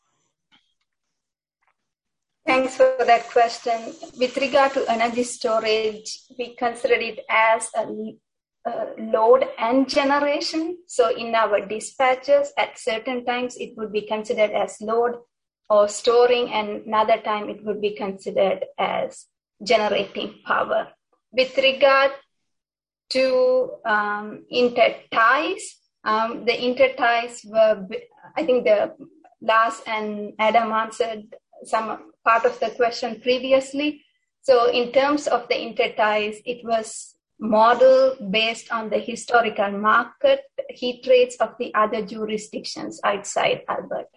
Thanks for that question. With regard to energy storage, we consider it as a load and generation. So in our dispatches, at certain times, it would be considered as load or storing, and another time it would be considered as generating power. With regard to interties, the interties were, I think the Lars and Adam answered some part of the question previously. So in terms of the interties, it was modeled based on the historical market heat rates of the other jurisdictions outside Alberta.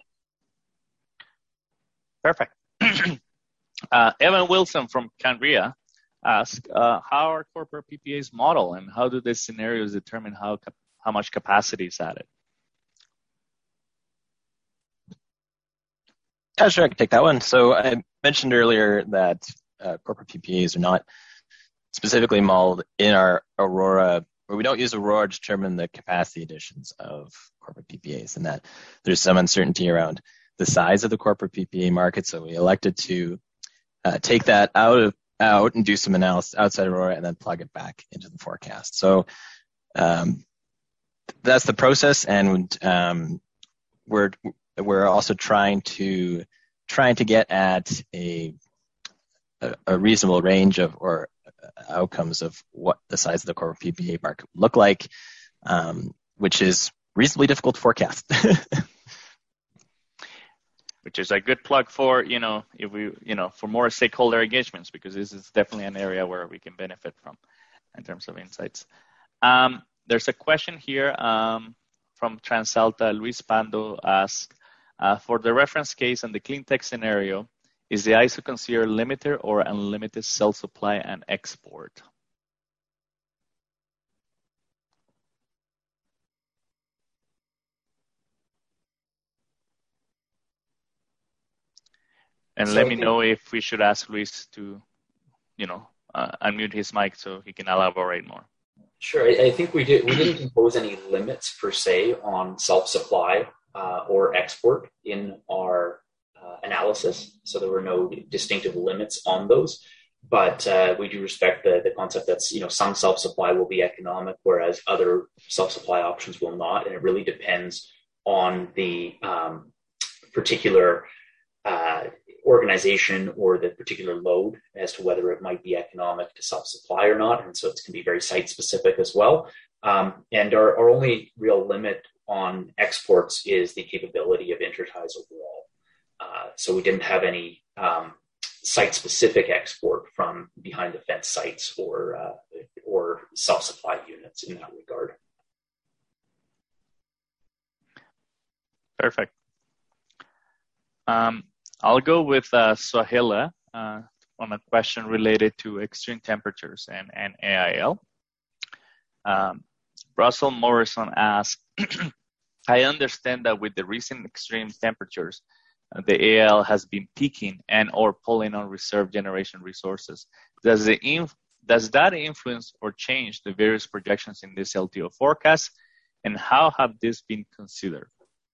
Perfect. Evan Wilson from Canria asked, how are corporate PPAs modeled, and how do these scenarios determine how much capacity is added? Yeah, sure, I can take that one. So I mentioned earlier that corporate PPAs are not specifically modeled in our Aurora, or we don't use Aurora to determine the capacity additions of corporate PPAs, and that there's some uncertainty around the size of the corporate PPA market. So we elected to take that out and do some analysis outside Aurora and then plug it back into the forecast. So that's the process, and we're also trying to get at a reasonable range of or outcomes of what the size of the corporate PPA market would look like, which is reasonably difficult to forecast. which is a good plug for, if we, for more stakeholder engagements, because this is definitely an area where we can benefit from in terms of insights. There's a question here from Transalta. Luis Pando asks, for the reference case and the clean tech scenario, is the ISO considered limited or unlimited self-supply and export? And let me know if we should ask Luis to, unmute his mic so he can elaborate more. Sure. I think we didn't impose any limits per se on self-supply or export in our analysis. So there were no distinctive limits on those. But we do respect the concept that, some self-supply will be economic, whereas other self-supply options will not. And it really depends on the particular organization or the particular load as to whether it might be economic to self-supply or not. And so it can be very site-specific as well. And our only real limit on exports is the capability of interties overall. So we didn't have any site-specific export from behind-the-fence sites or self-supply units in that regard. Perfect. I'll go with Swahila on a question related to extreme temperatures and AIL. Russell Morrison asked, I understand that with the recent extreme temperatures, the AIL has been peaking and or pulling on reserve generation resources. Does that influence or change the various projections in this LTO forecast, and how have this been considered?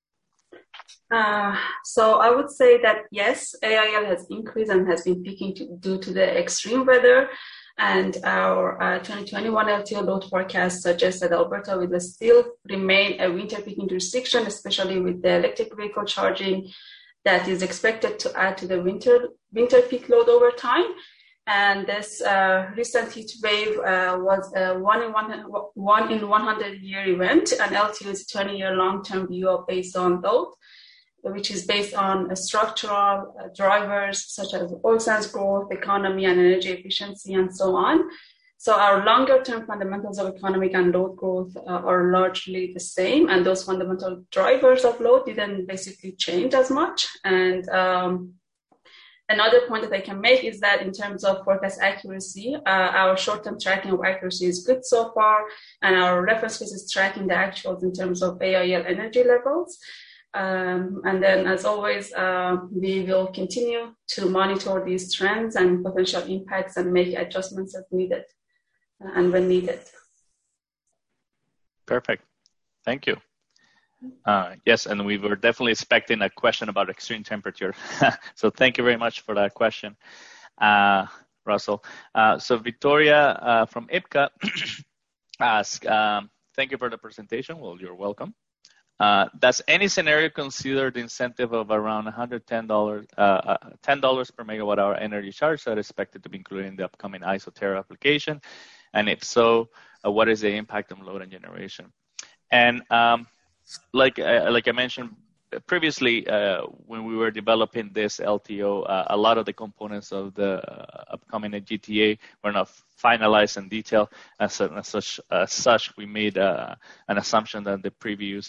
So I would say that yes, AIL has increased and has been peaking due to the extreme weather. And our 2021 LTO load forecast suggests that Alberta will still remain a winter peaking jurisdiction, especially with the electric vehicle charging that is expected to add to the winter peak load over time. And this recent heat wave was a 1 in 100 year event, and LTO is a 20-year long-term view based on load, which is based on structural drivers such as oil sands growth, economy, and energy efficiency, and so on. So our longer-term fundamentals of economic and load growth are largely the same, and those fundamental drivers of load didn't basically change as much. And another point that I can make is that in terms of forecast accuracy, our short-term tracking of accuracy is good so far, and our reference case is tracking the actuals in terms of AIL energy levels. And then, as always, we will continue to monitor these trends and potential impacts and make adjustments as needed and when needed. Perfect. Thank you. Yes, and we were definitely expecting a question about extreme temperature. So thank you very much for that question, Russell. So Victoria from IPCA asked, thank you for the presentation. Well, you're welcome. Does any scenario consider the incentive of around $10 per megawatt hour energy charge that is expected to be included in the upcoming ISO tariff application? And if so, what is the impact on load and generation? And like I mentioned previously, when we were developing this LTO, a lot of the components of the upcoming GTA were not finalized in detail. As such, we made an assumption that the previous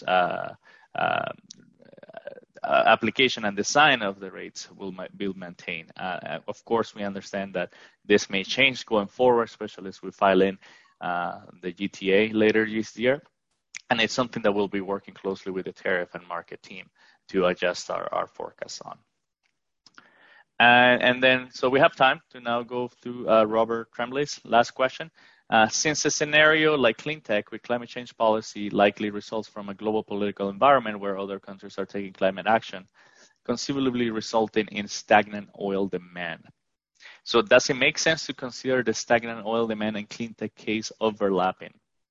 application and design of the rates will be maintained. Of course, we understand that this may change going forward, especially as we file in the GTA later this year. And it's something that we'll be working closely with the tariff and market team to adjust our forecasts on. And then, so we have time to now go through Robert Tremblay's last question. Since a scenario like clean tech with climate change policy likely results from a global political environment where other countries are taking climate action, conceivably resulting in stagnant oil demand. So does it make sense to consider the stagnant oil demand and clean tech case overlapping?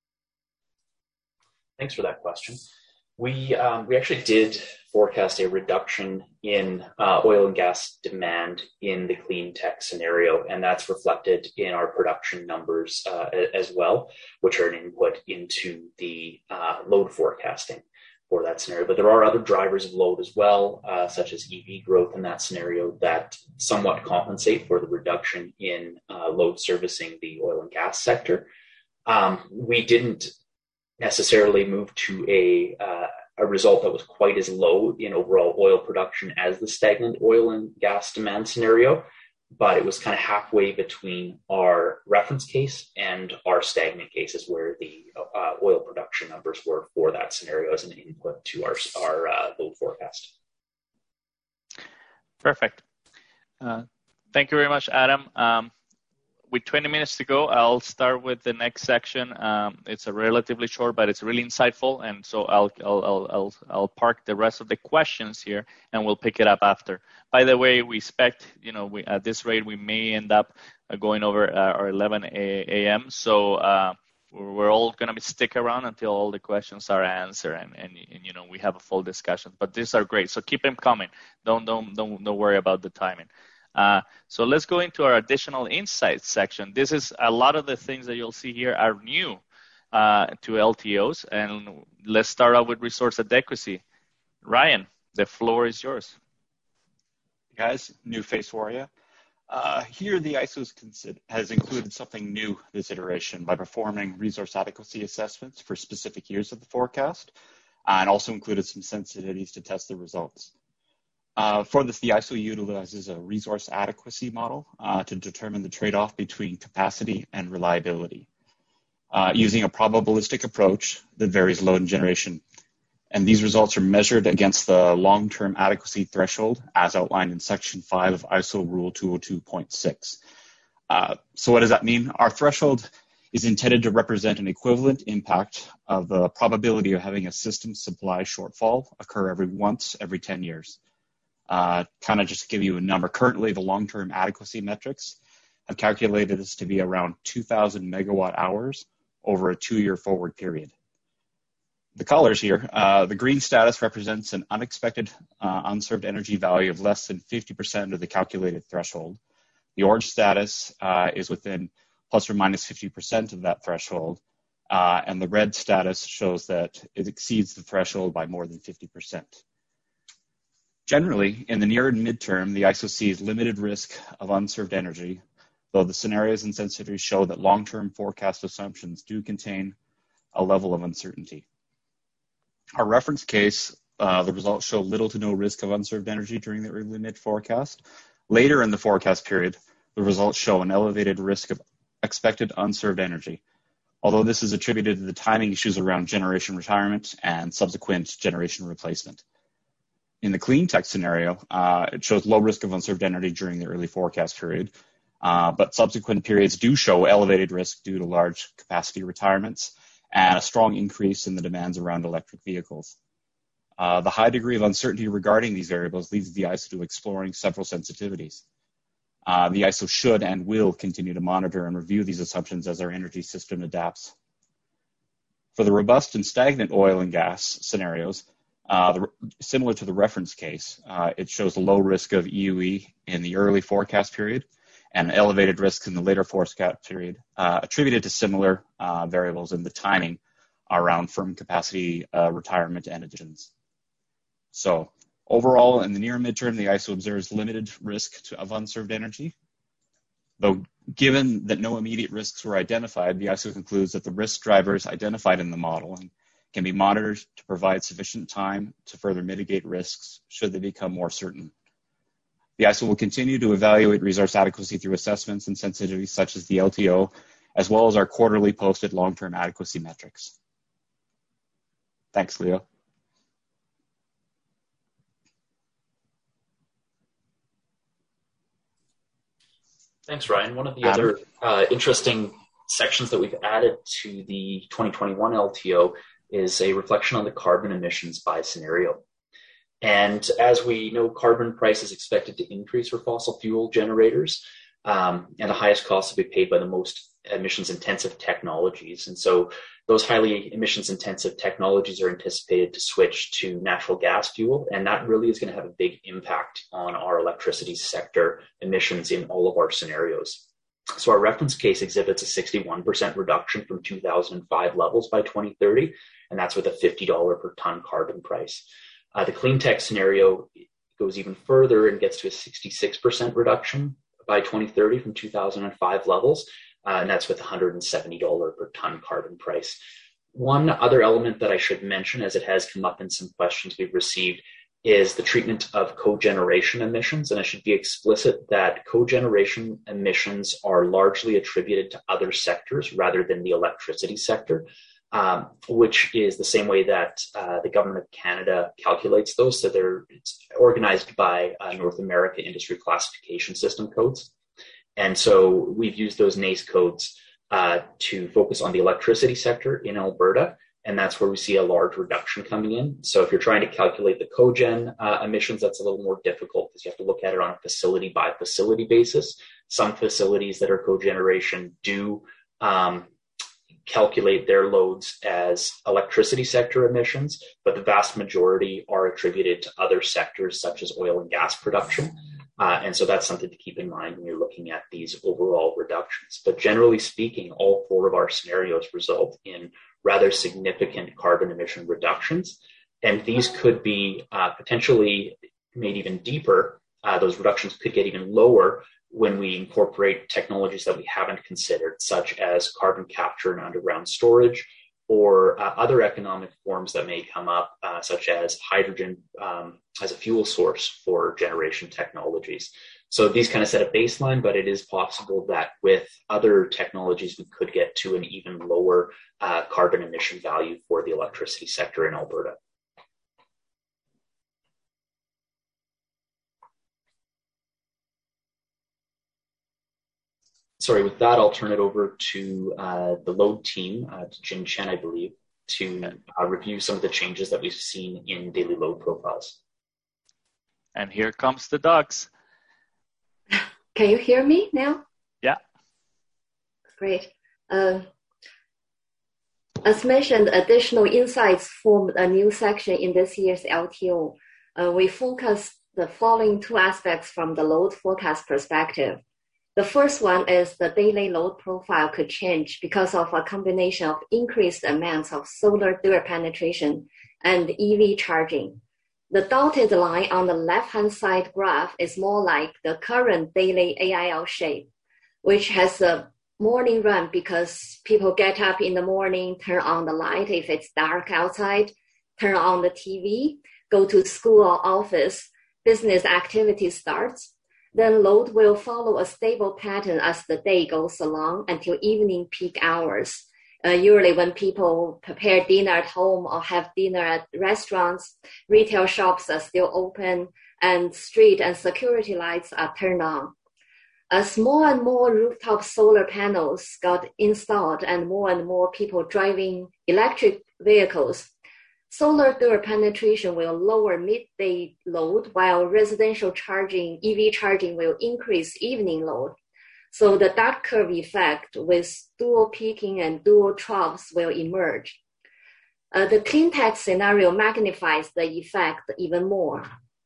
Thanks for that question. We actually did forecast a reduction in oil and gas demand in the clean tech scenario, and that's reflected in our production numbers as well, which are an input into the load forecasting. for that scenario. But there are other drivers of load as well, such as EV growth in that scenario, that somewhat compensate for the reduction in load servicing the oil and gas sector. We didn't necessarily move to a result that was quite as low in overall oil production as the stagnant oil and gas demand scenario, but it was kind of halfway between our reference case and our stagnant cases, where the oil production numbers were for that scenario as an input to our load forecast. Perfect. Thank you very much, Adam. With 20 minutes to go, I'll start with the next section. It's a relatively short, but it's really insightful, and so I'll park the rest of the questions here, and we'll pick it up after. By the way, we expect, at this rate, we may end up going over our 11 a.m. So we're all going to stick around until all the questions are answered, and we have a full discussion. But these are great, so keep them coming. Don't worry about the timing. So let's go into our additional insights section. This is a lot of the things that you'll see here are new to LTOs, and let's start out with resource adequacy. Ryan, the floor is yours. Guys, new face for you. Here, the ISO has included something new this iteration by performing resource adequacy assessments for specific years of the forecast, and also included some sensitivities to test the results. For this, the ISO utilizes a resource adequacy model to determine the trade-off between capacity and reliability, using a probabilistic approach that varies load and generation. And these results are measured against the long-term adequacy threshold as outlined in Section 5 of ISO Rule 202.6. So what does that mean? Our threshold is intended to represent an equivalent impact of the probability of having a system supply shortfall occur every 10 years. Kind of just to give you a number, currently the long-term adequacy metrics have calculated this to be around 2,000 megawatt hours over a 2-year forward period. The colors here, the green status represents an unexpected unserved energy value of less than 50% of the calculated threshold. The orange status is within plus or minus 50% of that threshold, and the red status shows that it exceeds the threshold by more than 50%. Generally, in the near and midterm, the ISO sees limited risk of unserved energy, though the scenarios and sensitivities show that long-term forecast assumptions do contain a level of uncertainty. Our reference case, the results show little to no risk of unserved energy during the early mid forecast. Later in the forecast period, the results show an elevated risk of expected unserved energy, although this is attributed to the timing issues around generation retirement and subsequent generation replacement. In the clean tech scenario, it shows low risk of unserved energy during the early forecast period, but subsequent periods do show elevated risk due to large capacity retirements and a strong increase in the demands around electric vehicles. The high degree of uncertainty regarding these variables leads the ISO to exploring several sensitivities. The ISO should and will continue to monitor and review these assumptions as our energy system adapts. For the robust and stagnant oil and gas scenarios, similar to the reference case, it shows a low risk of EUE in the early forecast period and elevated risks in the later forecast period, attributed to similar variables in the timing around firm capacity retirement and additions. So overall, in the near midterm, the ISO observes limited risk of unserved energy. Though given that no immediate risks were identified, the ISO concludes that the risk drivers identified in the model can be monitored to provide sufficient time to further mitigate risks should they become more certain. The ISO will continue to evaluate resource adequacy through assessments and sensitivities such as the LTO, as well as our quarterly posted long-term adequacy metrics. Thanks, Leo. Thanks, Ryan. One of the other interesting sections that we've added to the 2021 LTO is a reflection on the carbon emissions by scenario. And as we know, carbon price is expected to increase for fossil fuel generators, and the highest cost will be paid by the most emissions-intensive technologies. And so those highly emissions-intensive technologies are anticipated to switch to natural gas fuel, and that really is going to have a big impact on our electricity sector emissions in all of our scenarios. So our reference case exhibits a 61% reduction from 2005 levels by 2030, and that's with a $50 per ton carbon price. The clean tech scenario goes even further and gets to a 66% reduction by 2030 from 2005 levels, and that's with $170 per ton carbon price. One other element that I should mention, as it has come up in some questions we've received, is the treatment of cogeneration emissions. And I should be explicit that cogeneration emissions are largely attributed to other sectors rather than the electricity sector, which is the same way that the government of Canada calculates those. So it's organized by North America Industry Classification System codes. And so we've used those NAICE codes to focus on the electricity sector in Alberta, and that's where we see a large reduction coming in. So if you're trying to calculate the cogen emissions, that's a little more difficult because you have to look at it on a facility by facility basis. Some facilities that are cogeneration do calculate their loads as electricity sector emissions, but the vast majority are attributed to other sectors such as oil and gas production. And so that's something to keep in mind when you're looking at these overall reductions. But generally speaking, all four of our scenarios result in rather significant carbon emission reductions. And these could be potentially made even deeper. Those reductions could get even lower when we incorporate technologies that we haven't considered, such as carbon capture and underground storage, or other economic forms that may come up, such as hydrogen as a fuel source for generation technologies. So these kind of set a baseline, but it is possible that with other technologies, we could get to an even lower carbon emission value for the electricity sector in Alberta. Sorry, with that, I'll turn it over to the load team, to Jin Chen, I believe, to review some of the changes that we've seen in daily load profiles. And here comes the dogs. Can you hear me now? Yeah. Great. As mentioned, additional insights formed a new section in this year's LTO. We focused the following two aspects from the load forecast perspective. The first one is the daily load profile could change because of a combination of increased amounts of solar door penetration and EV charging. The dotted line on the left-hand side graph is more like the current daily AIL shape, which has a morning run because people get up in the morning, turn on the light if it's dark outside, turn on the TV, go to school or office, business activity starts. Then load will follow a stable pattern as the day goes along until evening peak hours. Usually when people prepare dinner at home or have dinner at restaurants, retail shops are still open and street and security lights are turned on. As more and more rooftop solar panels got installed and more people driving electric vehicles, solar door penetration will lower midday load while residential charging, EV charging will increase evening load. So the dot curve effect with dual peaking and dual troughs will emerge. The clean tech scenario magnifies the effect even more.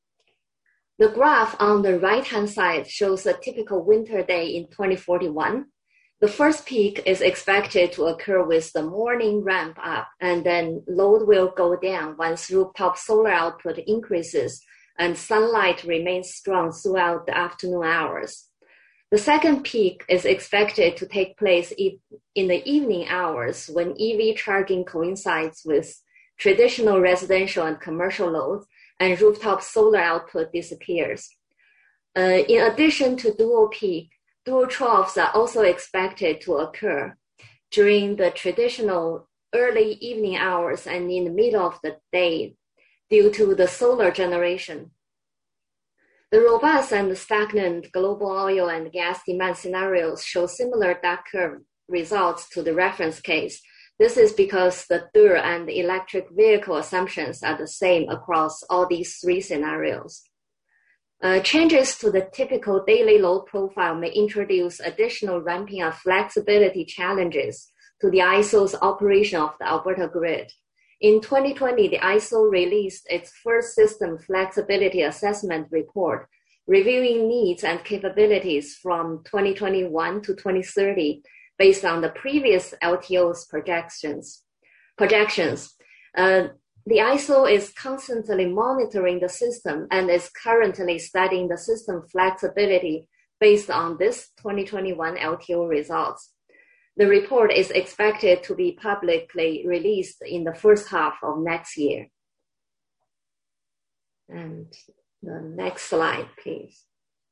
The graph on the right-hand side shows a typical winter day in 2041. The first peak is expected to occur with the morning ramp up, and then load will go down once rooftop solar output increases and sunlight remains strong throughout the afternoon hours. The second peak is expected to take place in the evening hours when EV charging coincides with traditional residential and commercial loads and rooftop solar output disappears. In addition to dual peak, dual troughs are also expected to occur during the traditional early evening hours and in the middle of the day due to the solar generation. The robust and stagnant global oil and gas demand scenarios show similar dot curve results to the reference case. This is because the DER and the electric vehicle assumptions are the same across all these three scenarios. Changes to the typical daily load profile may introduce additional ramping up flexibility challenges to the ISO's operation of the Alberta grid. In 2020, the ISO released its first system flexibility assessment report, reviewing needs and capabilities from 2021 to 2030 based on the previous LTO's projections. The ISO is constantly monitoring the system and is currently studying the system flexibility based on this 2021 LTO results. The report is expected to be publicly released in the first half of next year. And the next slide, please.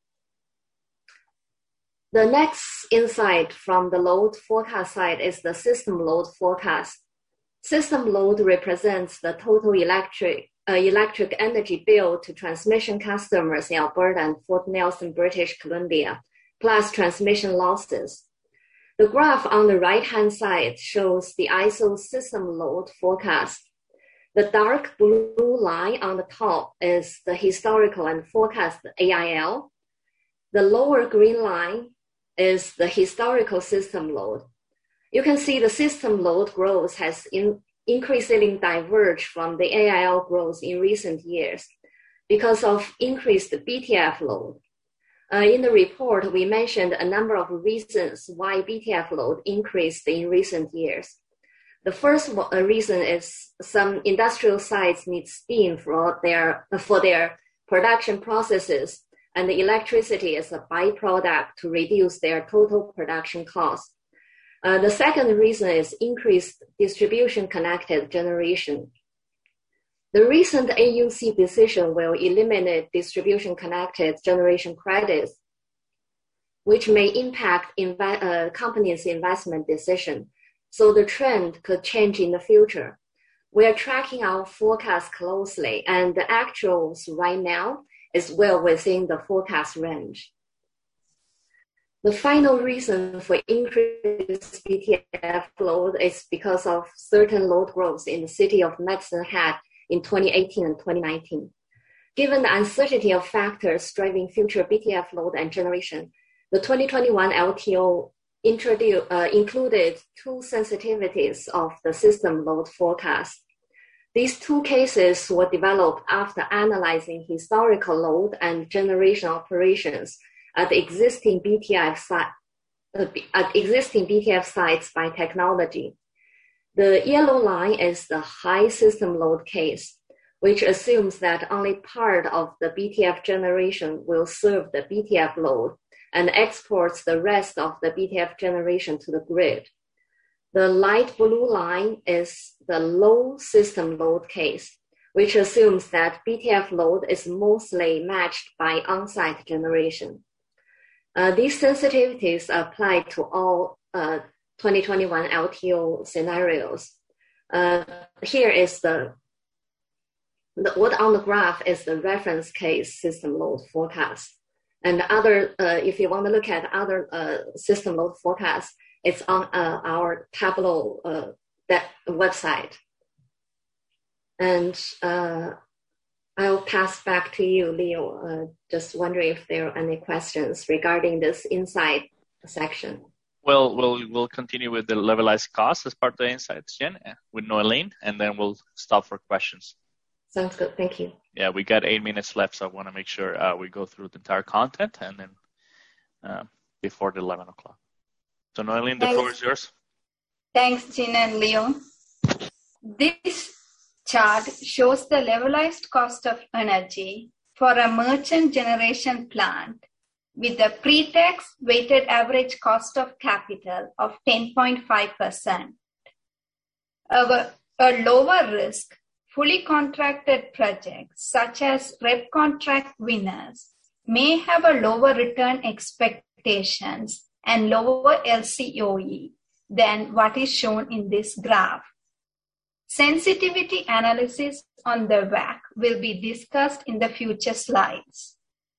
The next insight from the load forecast side is the system load forecast. System load represents the total electric energy bill to transmission customers in Alberta and Fort Nelson, British Columbia, plus transmission losses. The graph on the right-hand side shows the ISO system load forecast. The dark blue line on the top is the historical and forecast AIL. The lower green line is the historical system load. You can see the system load growth has increasingly diverged from the AIL growth in recent years because of increased BTF load. In the report, we mentioned a number of reasons why BTF load increased in recent years. The first reason is some industrial sites need steam for their production processes, and the electricity is a byproduct to reduce their total production cost. The second reason is increased distribution-connected generation. The recent AUC decision will eliminate distribution-connected generation credits, which may impact companies' investment decision. So the trend could change in the future. We are tracking our forecast closely, and the actuals right now is well within the forecast range. The final reason for increased BTF load is because of certain load growth in the city of Medicine Hat in 2018 and 2019. Given the uncertainty of factors driving future BTF load and generation, the 2021 LTO included two sensitivities of the system load forecast. These two cases were developed after analyzing historical load and generation operations at existing BTF sites by technology. The yellow line is the high system load case, which assumes that only part of the BTF generation will serve the BTF load and exports the rest of the BTF generation to the grid. The light blue line is the low system load case, which assumes that BTF load is mostly matched by on-site generation. These sensitivities apply to all 2021 LTO scenarios. Here is what on the graph is the reference case system load forecast. And other, if you want to look at other system load forecasts, it's on our Tableau website. And I'll pass back to you, Leo. Just wondering if there are any questions regarding this insight section. Well, we'll continue with the levelized cost as part of the insights, Jen, with Noeline, and then we'll stop for questions. Sounds good. Thank you. Yeah, we got 8 minutes left, so I want to make sure we go through the entire content and then before the 11 o'clock. So Noeline, the floor is yours. Thanks, Jen and Leo. This chart shows the levelized cost of energy for a merchant generation plant with a pre-tax weighted average cost of capital of 10.5%. A lower risk, fully contracted projects such as REP contract winners may have a lower return expectations and lower LCOE than what is shown in this graph. Sensitivity analysis on the WACC will be discussed in the future slides.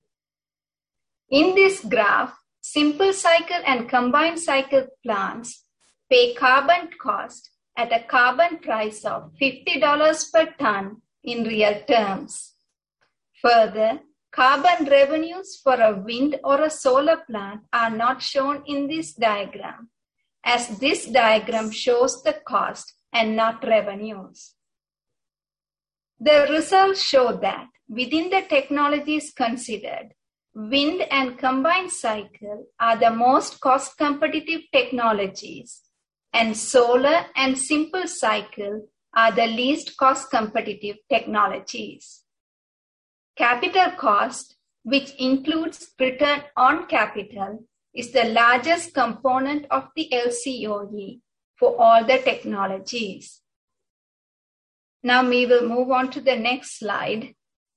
In this graph, simple cycle and combined cycle plants pay carbon cost at a carbon price of $50 per ton in real terms. Further, carbon revenues for a wind or a solar plant are not shown in this diagram, as this diagram shows the cost and not revenues. The results show that within the technologies considered, wind and combined cycle are the most cost competitive technologies, and solar and simple cycle are the least cost competitive technologies. Capital cost, which includes return on capital, is the largest component of the LCOE for all the technologies. Now we will move on to the next slide.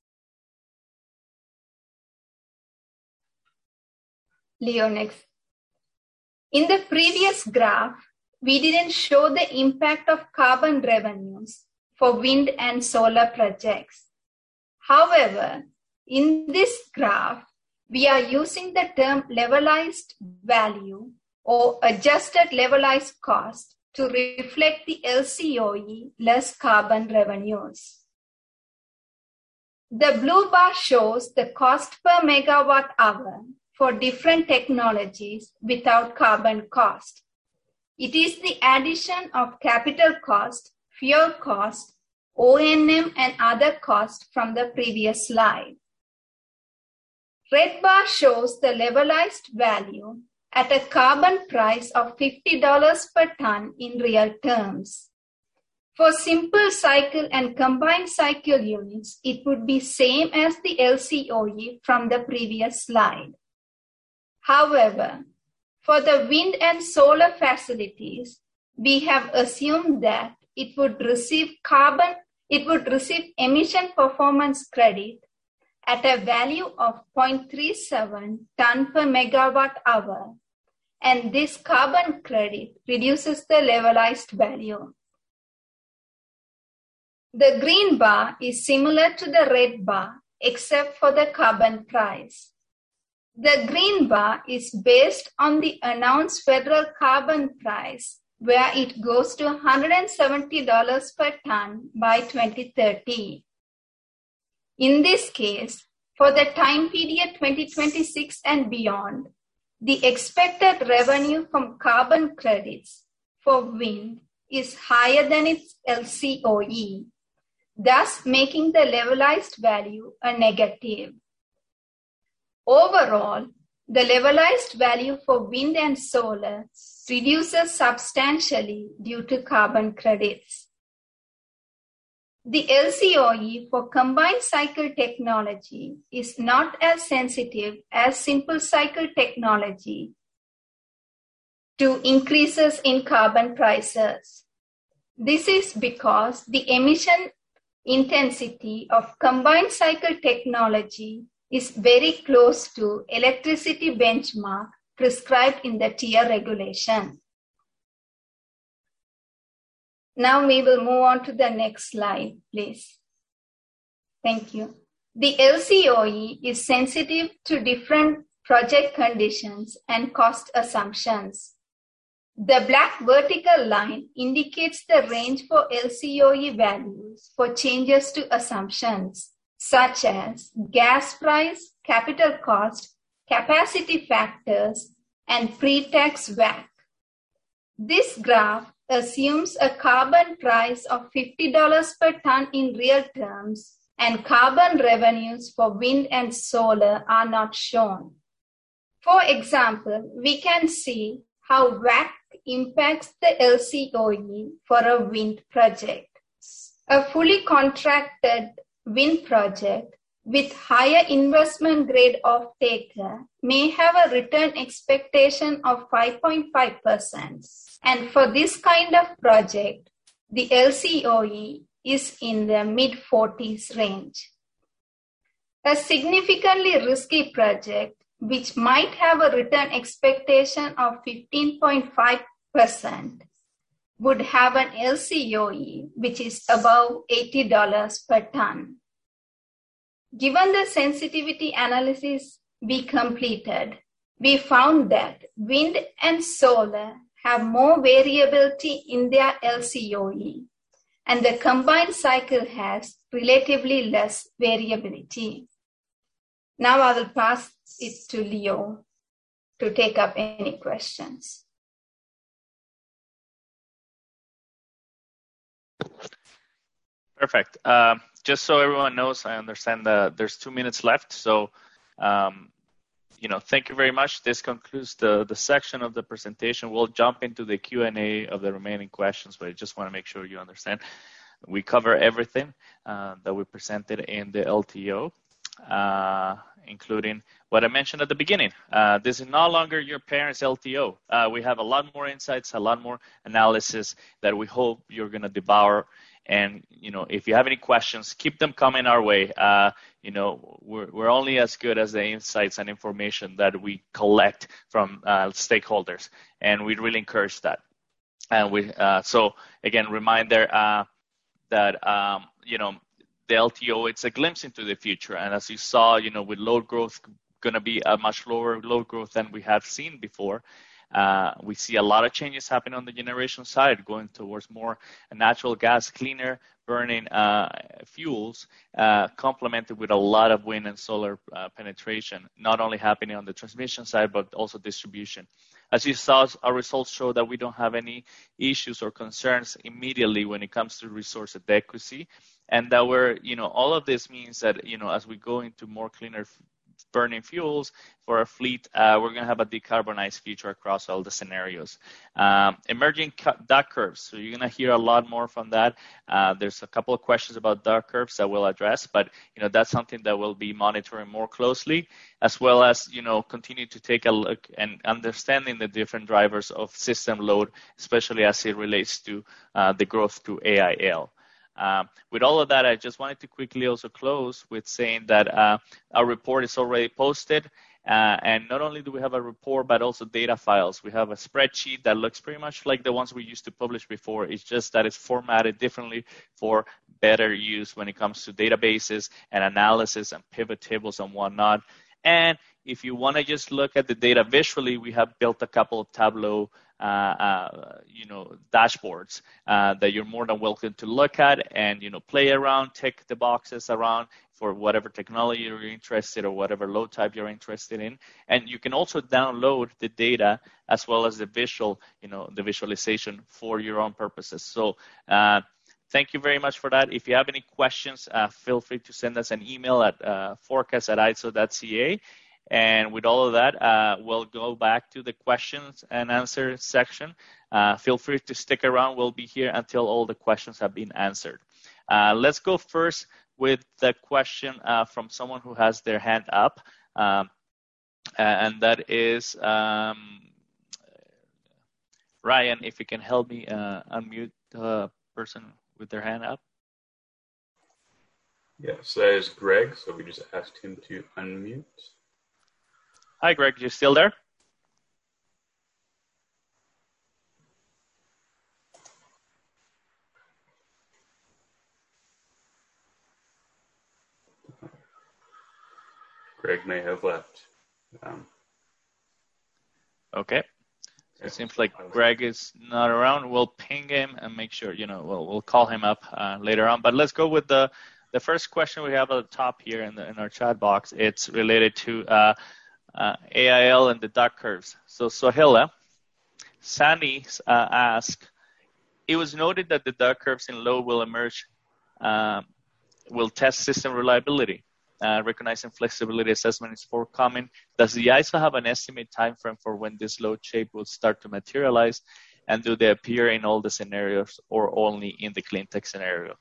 Leo, next. In the previous graph, we didn't show the impact of carbon revenues for wind and solar projects. However, in this graph, we are using the term levelized value or adjusted levelized cost to reflect the LCOE less carbon revenues. The blue bar shows the cost per megawatt hour for different technologies without carbon cost. It is the addition of capital cost, fuel cost, O&M and other costs from the previous slide. Red bar shows the levelized value at a carbon price of $50 per ton in real terms. For simple cycle and combined cycle units, it would be same as the LCOE from the previous slide. However, for the wind and solar facilities, we have assumed that it would receive emission performance credit at a value of 0.37 ton per megawatt hour, and this carbon credit reduces the levelized value. The green bar is similar to the red bar except for the carbon price. The green bar is based on the announced federal carbon price, where it goes to $170 per ton by 2030. In this case, for the time period 2026 and beyond, the expected revenue from carbon credits for wind is higher than its LCOE, thus making the levelized value a negative. Overall, the levelized value for wind and solar reduces substantially due to carbon credits. The LCOE for combined cycle technology is not as sensitive as simple cycle technology to increases in carbon prices. This is because the emission intensity of combined cycle technology is very close to electricity benchmark prescribed in the TIER regulation. Now we will move on to the next slide, please. Thank you. The LCOE is sensitive to different project conditions and cost assumptions. The black vertical line indicates the range for LCOE values for changes to assumptions, such as gas price, capital cost, capacity factors, and pre-tax WACC. This graph assumes a carbon price of $50 per ton in real terms, and carbon revenues for wind and solar are not shown. For example, we can see how WACC impacts the LCOE for a wind project. A fully contracted wind project with higher investment grade off-taker may have a return expectation of 5.5%. And for this kind of project, the LCOE is in the mid-40s range. A significantly risky project, which might have a return expectation of 15.5%, would have an LCOE which is above $80 per ton. Given the sensitivity analysis we completed, we found that wind and solar have more variability in their LCOE, and the combined cycle has relatively less variability. Now I will pass it to Leo to take up any questions. Perfect. Just so everyone knows, I understand that there's 2 minutes left. So thank you very much. This concludes the section of the presentation. We'll jump into the Q&A of the remaining questions, but I just want to make sure you understand. We cover everything that we presented in the LTO, including what I mentioned at the beginning. This is no longer your parents' LTO. We have a lot more insights, a lot more analysis that we hope you're going to devour. And, if you have any questions, keep them coming our way. We're only as good as the insights and information that we collect from stakeholders, and we really encourage that. And so again, reminder that the LTO, it's a glimpse into the future. And as you saw, with load growth going to be a much lower load growth than we have seen before, we see a lot of changes happening on the generation side, going towards more natural gas, cleaner burning fuels, complemented with a lot of wind and solar penetration, not only happening on the transmission side, but also distribution. As you saw, our results show that we don't have any issues or concerns immediately when it comes to resource adequacy, and that all of this means that, as we go into more cleaner burning fuels for our fleet, we're going to have a decarbonized future across all the scenarios. Emerging duck curves. So you're going to hear a lot more from that. There's a couple of questions about duck curves that we'll address, but that's something that we'll be monitoring more closely, as well as continue to take a look and understanding the different drivers of system load, especially as it relates to the growth through AIL. With all of that, I just wanted to quickly also close with saying that our report is already posted. And not only do we have a report, but also data files. We have a spreadsheet that looks pretty much like the ones we used to publish before. It's just that it's formatted differently for better use when it comes to databases and analysis and pivot tables and whatnot. And if you want to just look at the data visually, we have built a couple of Tableau dashboards that you're more than welcome to look at and, play around, tick the boxes around for whatever technology you're interested or whatever load type you're interested in. And you can also download the data as well as the visual, the visualization for your own purposes. So thank you very much for that. If you have any questions, feel free to send us an email at forecast@iso.ca. And with all of that, we'll go back to the questions and answer section. Feel free to stick around. We'll be here until all the questions have been answered. Let's go first with the question from someone who has their hand up. And that is Ryan, if you can help me unmute the person with their hand up. Yes, that is Greg. So we just asked him to unmute. Hi, Greg. You still there? Greg may have left. Okay. So it seems like Greg is not around. We'll ping him and make sure, we'll call him up later on. But let's go with the first question we have at the top here in our chat box. It's related to AIL and the duck curves. So Sohila, Sandy asked, it was noted that the duck curves in load will emerge, will test system reliability. Recognizing flexibility assessment is forthcoming. Does the ISO have an estimate time frame for when this load shape will start to materialize? And do they appear in all the scenarios or only in the clean tech scenario?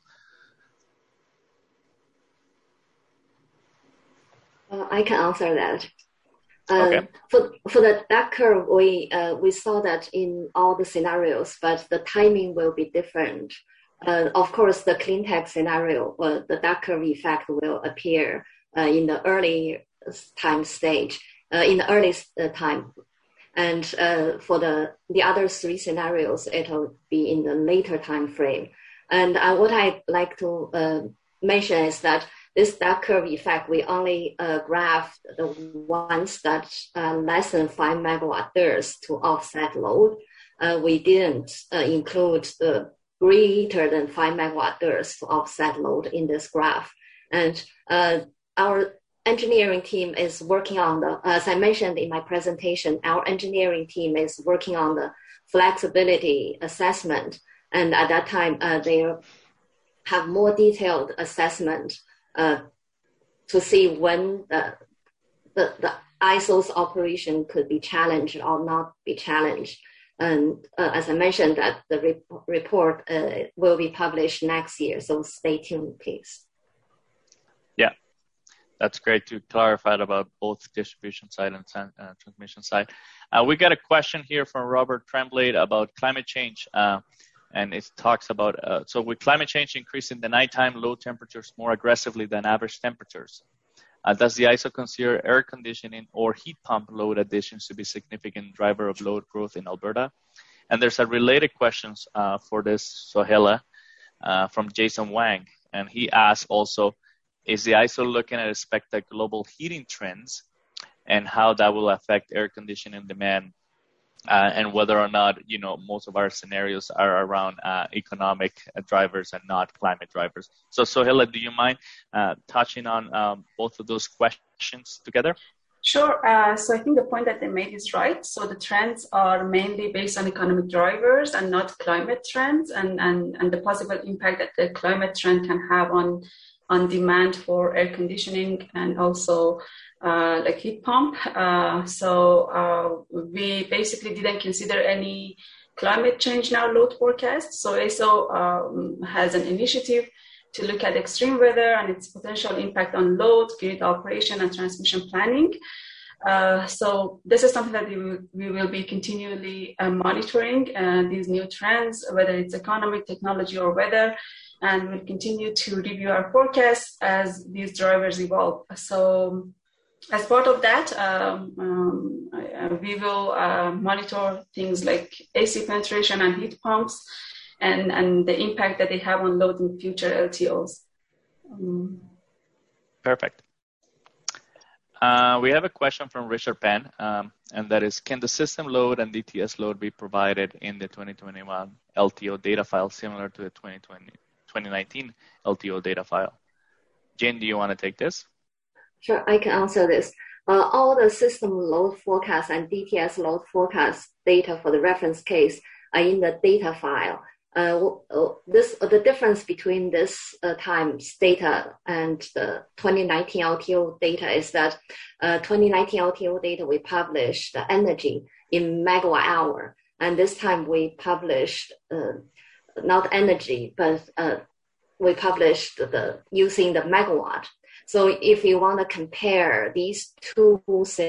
I can answer that. Okay. For the duck curve, we saw that in all the scenarios, but the timing will be different. Of course, the clean tech scenario, the duck curve effect will appear in the early time stage, in the earliest time. And for the other three scenarios, it'll be in the later time frame. And what I'd like to mention is that this duck curve effect, we only graphed the ones that less than 5 megawatt DERs to offset load. We didn't include the greater than 5 megawatt DERs to offset load in this graph. And our engineering team is working on as I mentioned in my presentation, our engineering team is working on the flexibility assessment. And at that time, they have more detailed assessment to see when the ISO's operation could be challenged or not be challenged. And as I mentioned, that the report will be published next year, so stay tuned, please. Yeah, that's great to clarify about both distribution side and transmission side. We got a question here from Robert Tremblay about climate change. And it talks about, so with climate change increasing the nighttime low temperatures more aggressively than average temperatures, does the ISO consider air conditioning or heat pump load additions to be a significant driver of load growth in Alberta? And there's a related question for this, Sohela, from Jason Wang. And he asks also, is the ISO looking at expected global heating trends and how that will affect air conditioning demand? And whether or not, most of our scenarios are around economic drivers and not climate drivers. So, Sohela, do you mind touching on both of those questions together? Sure. So I think the point that they made is right. So the trends are mainly based on economic drivers and not climate trends, and the possible impact that the climate trend can have on demand for air conditioning and also like heat pump. So we basically didn't consider any climate change in our load forecast. So ISO has an initiative to look at extreme weather and its potential impact on load, grid operation, and transmission planning. So this is something that we will be continually monitoring these new trends, whether it's economic, technology, or weather, and we'll continue to review our forecasts as these drivers evolve. So as part of that, we will monitor things like AC penetration and heat pumps and the impact that they have on load in future LTOs. Perfect. We have a question from Richard Penn, and that is, can the system load and DTS load be provided in the 2021 LTO data file similar to the 2019 LTO data file? Jane, do you want to take this? Sure, I can answer this. All the system load forecast and DTS load forecast data for the reference case are in the data file. The difference between this times data and the 2019 LTO data is that 2019 LTO data, we published the energy in megawatt hour. And this time we published not energy, but we published using the megawatt. So if you want to compare these two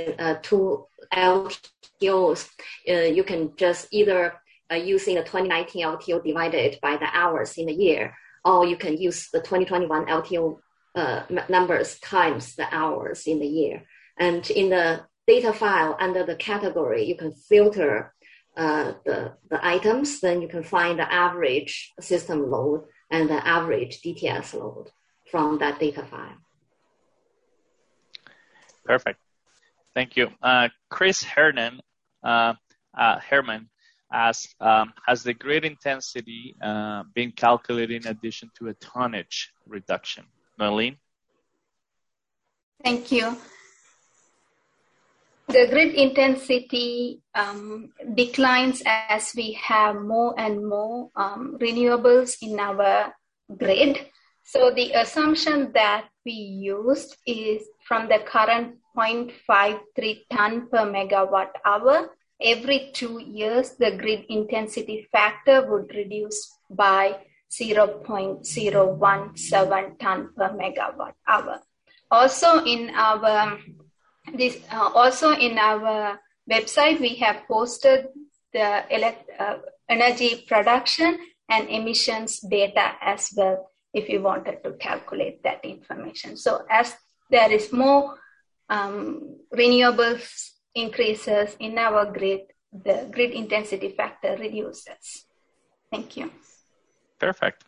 LTOs, you can just either using the 2019 LTO divided by the hours in a year, or you can use the 2021 LTO numbers times the hours in the year. And in the data file under the category, you can filter the items, then you can find the average system load and the average DTS load from that data file. Perfect. Thank you. Chris Herman asks, has the grid intensity been calculated in addition to a tonnage reduction? Marlene? Thank you. The grid intensity declines as we have more and more renewables in our grid. So the assumption that we used is from the current 0.53 ton per megawatt hour, every 2 years, the grid intensity factor would reduce by 0.017 ton per megawatt hour. Also in our website, we have posted the energy production and emissions data as well, if you wanted to calculate that information. So as there is more renewables increases in our grid, the grid intensity factor reduces. Thank you. Perfect.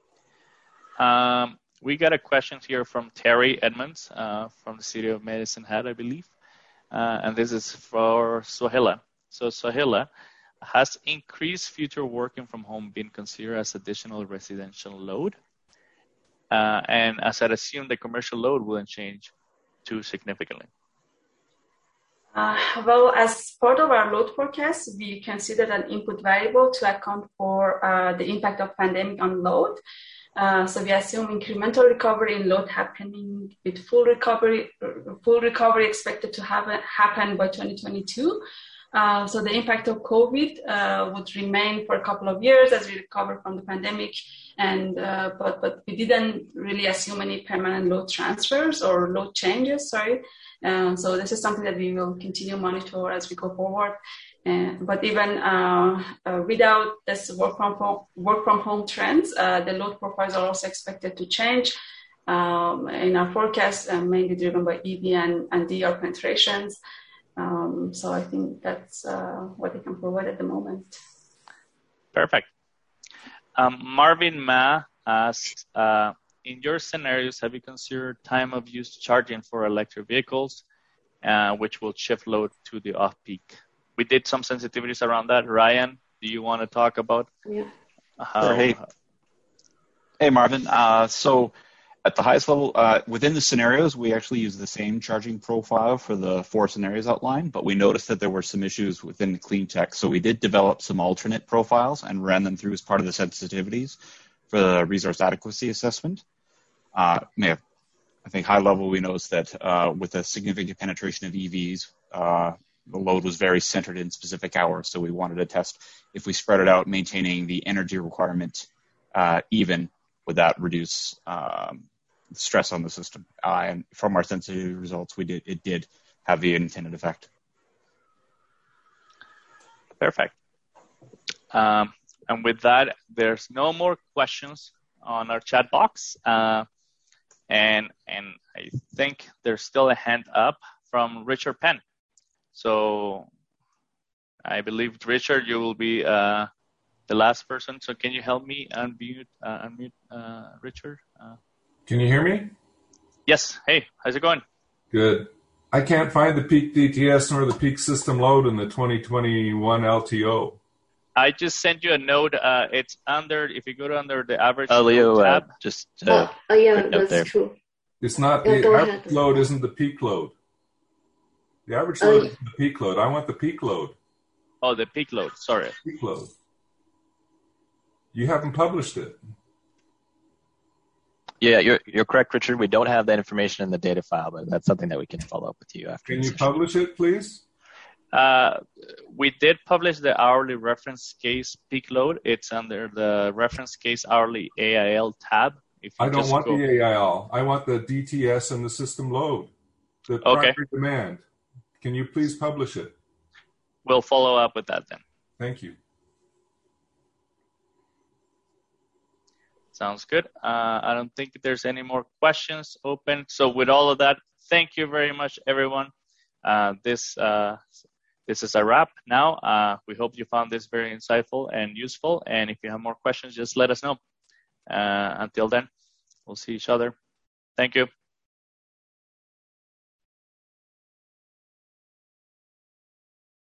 We got a question here from Terry Edmonds from the city of Medicine Hat, I believe. And this is for Sohela. So Sohela, has increased future working from home been considered as additional residential load? And as I'd assume, the commercial load wouldn't change too significantly. Well, as part of our load forecast, we considered an input variable to account for the impact of pandemic on load. So we assume incremental recovery in load happening with full recovery expected to happen by 2022. So the impact of COVID would remain for a couple of years as we recover from the pandemic, and but we didn't really assume any permanent load transfers or load changes. So this is something that we will continue to monitor as we go forward. But even without this work from home trends, the load profiles are also expected to change in our forecast, mainly driven by EV and DR penetrations. So I think that's what I can provide at the moment. Perfect. Marvin Ma asks, in your scenarios, have you considered time of use charging for electric vehicles, which will shift load to the off-peak? We did some sensitivities around that. Ryan, do you want to talk about how? Hey, Marvin. So at the highest level, within the scenarios, we actually use the same charging profile for the 4 scenarios outlined, but we noticed that there were some issues within the clean tech. So we did develop some alternate profiles and ran them through as part of the sensitivities for the resource adequacy assessment. I think high level, we noticed that with a significant penetration of EVs, the load was very centered in specific hours. So we wanted to test if we spread it out, maintaining the energy requirement even, would that reduce stress on the system? And from our sensitivity results, it did have the intended effect. Perfect. And with that, there's no more questions on our chat box. And I think there's still a hand up from Richard Penn. So I believe, Richard, you will be the last person. So can you help me unmute Richard? Can you hear me? Yes. Hey, how's it going? Good. I can't find the peak DTS nor the peak system load in the 2021 LTO. I just sent you a note. It's under, if you go to under the average Leo, tab. Yeah, that's true. It's not the average load isn't the peak load. The average load is the peak load. I want the peak load. Oh, the peak load. Sorry. Peak load. You haven't published it. Yeah, you're correct, Richard. We don't have that information in the data file, but that's something that we can follow up with you after. Can you publish it, please? We did publish the hourly reference case peak load. It's under the reference case hourly AIL tab. I don't want the AIL. I want the DTS and the system load, the primary demand. Can you please publish it? We'll follow up with that then. Thank you. Sounds good. I don't think there's any more questions open. So with all of that, thank you very much, everyone. This is a wrap now. We hope you found this very insightful and useful. And if you have more questions, just let us know. Until then, we'll see each other. Thank you.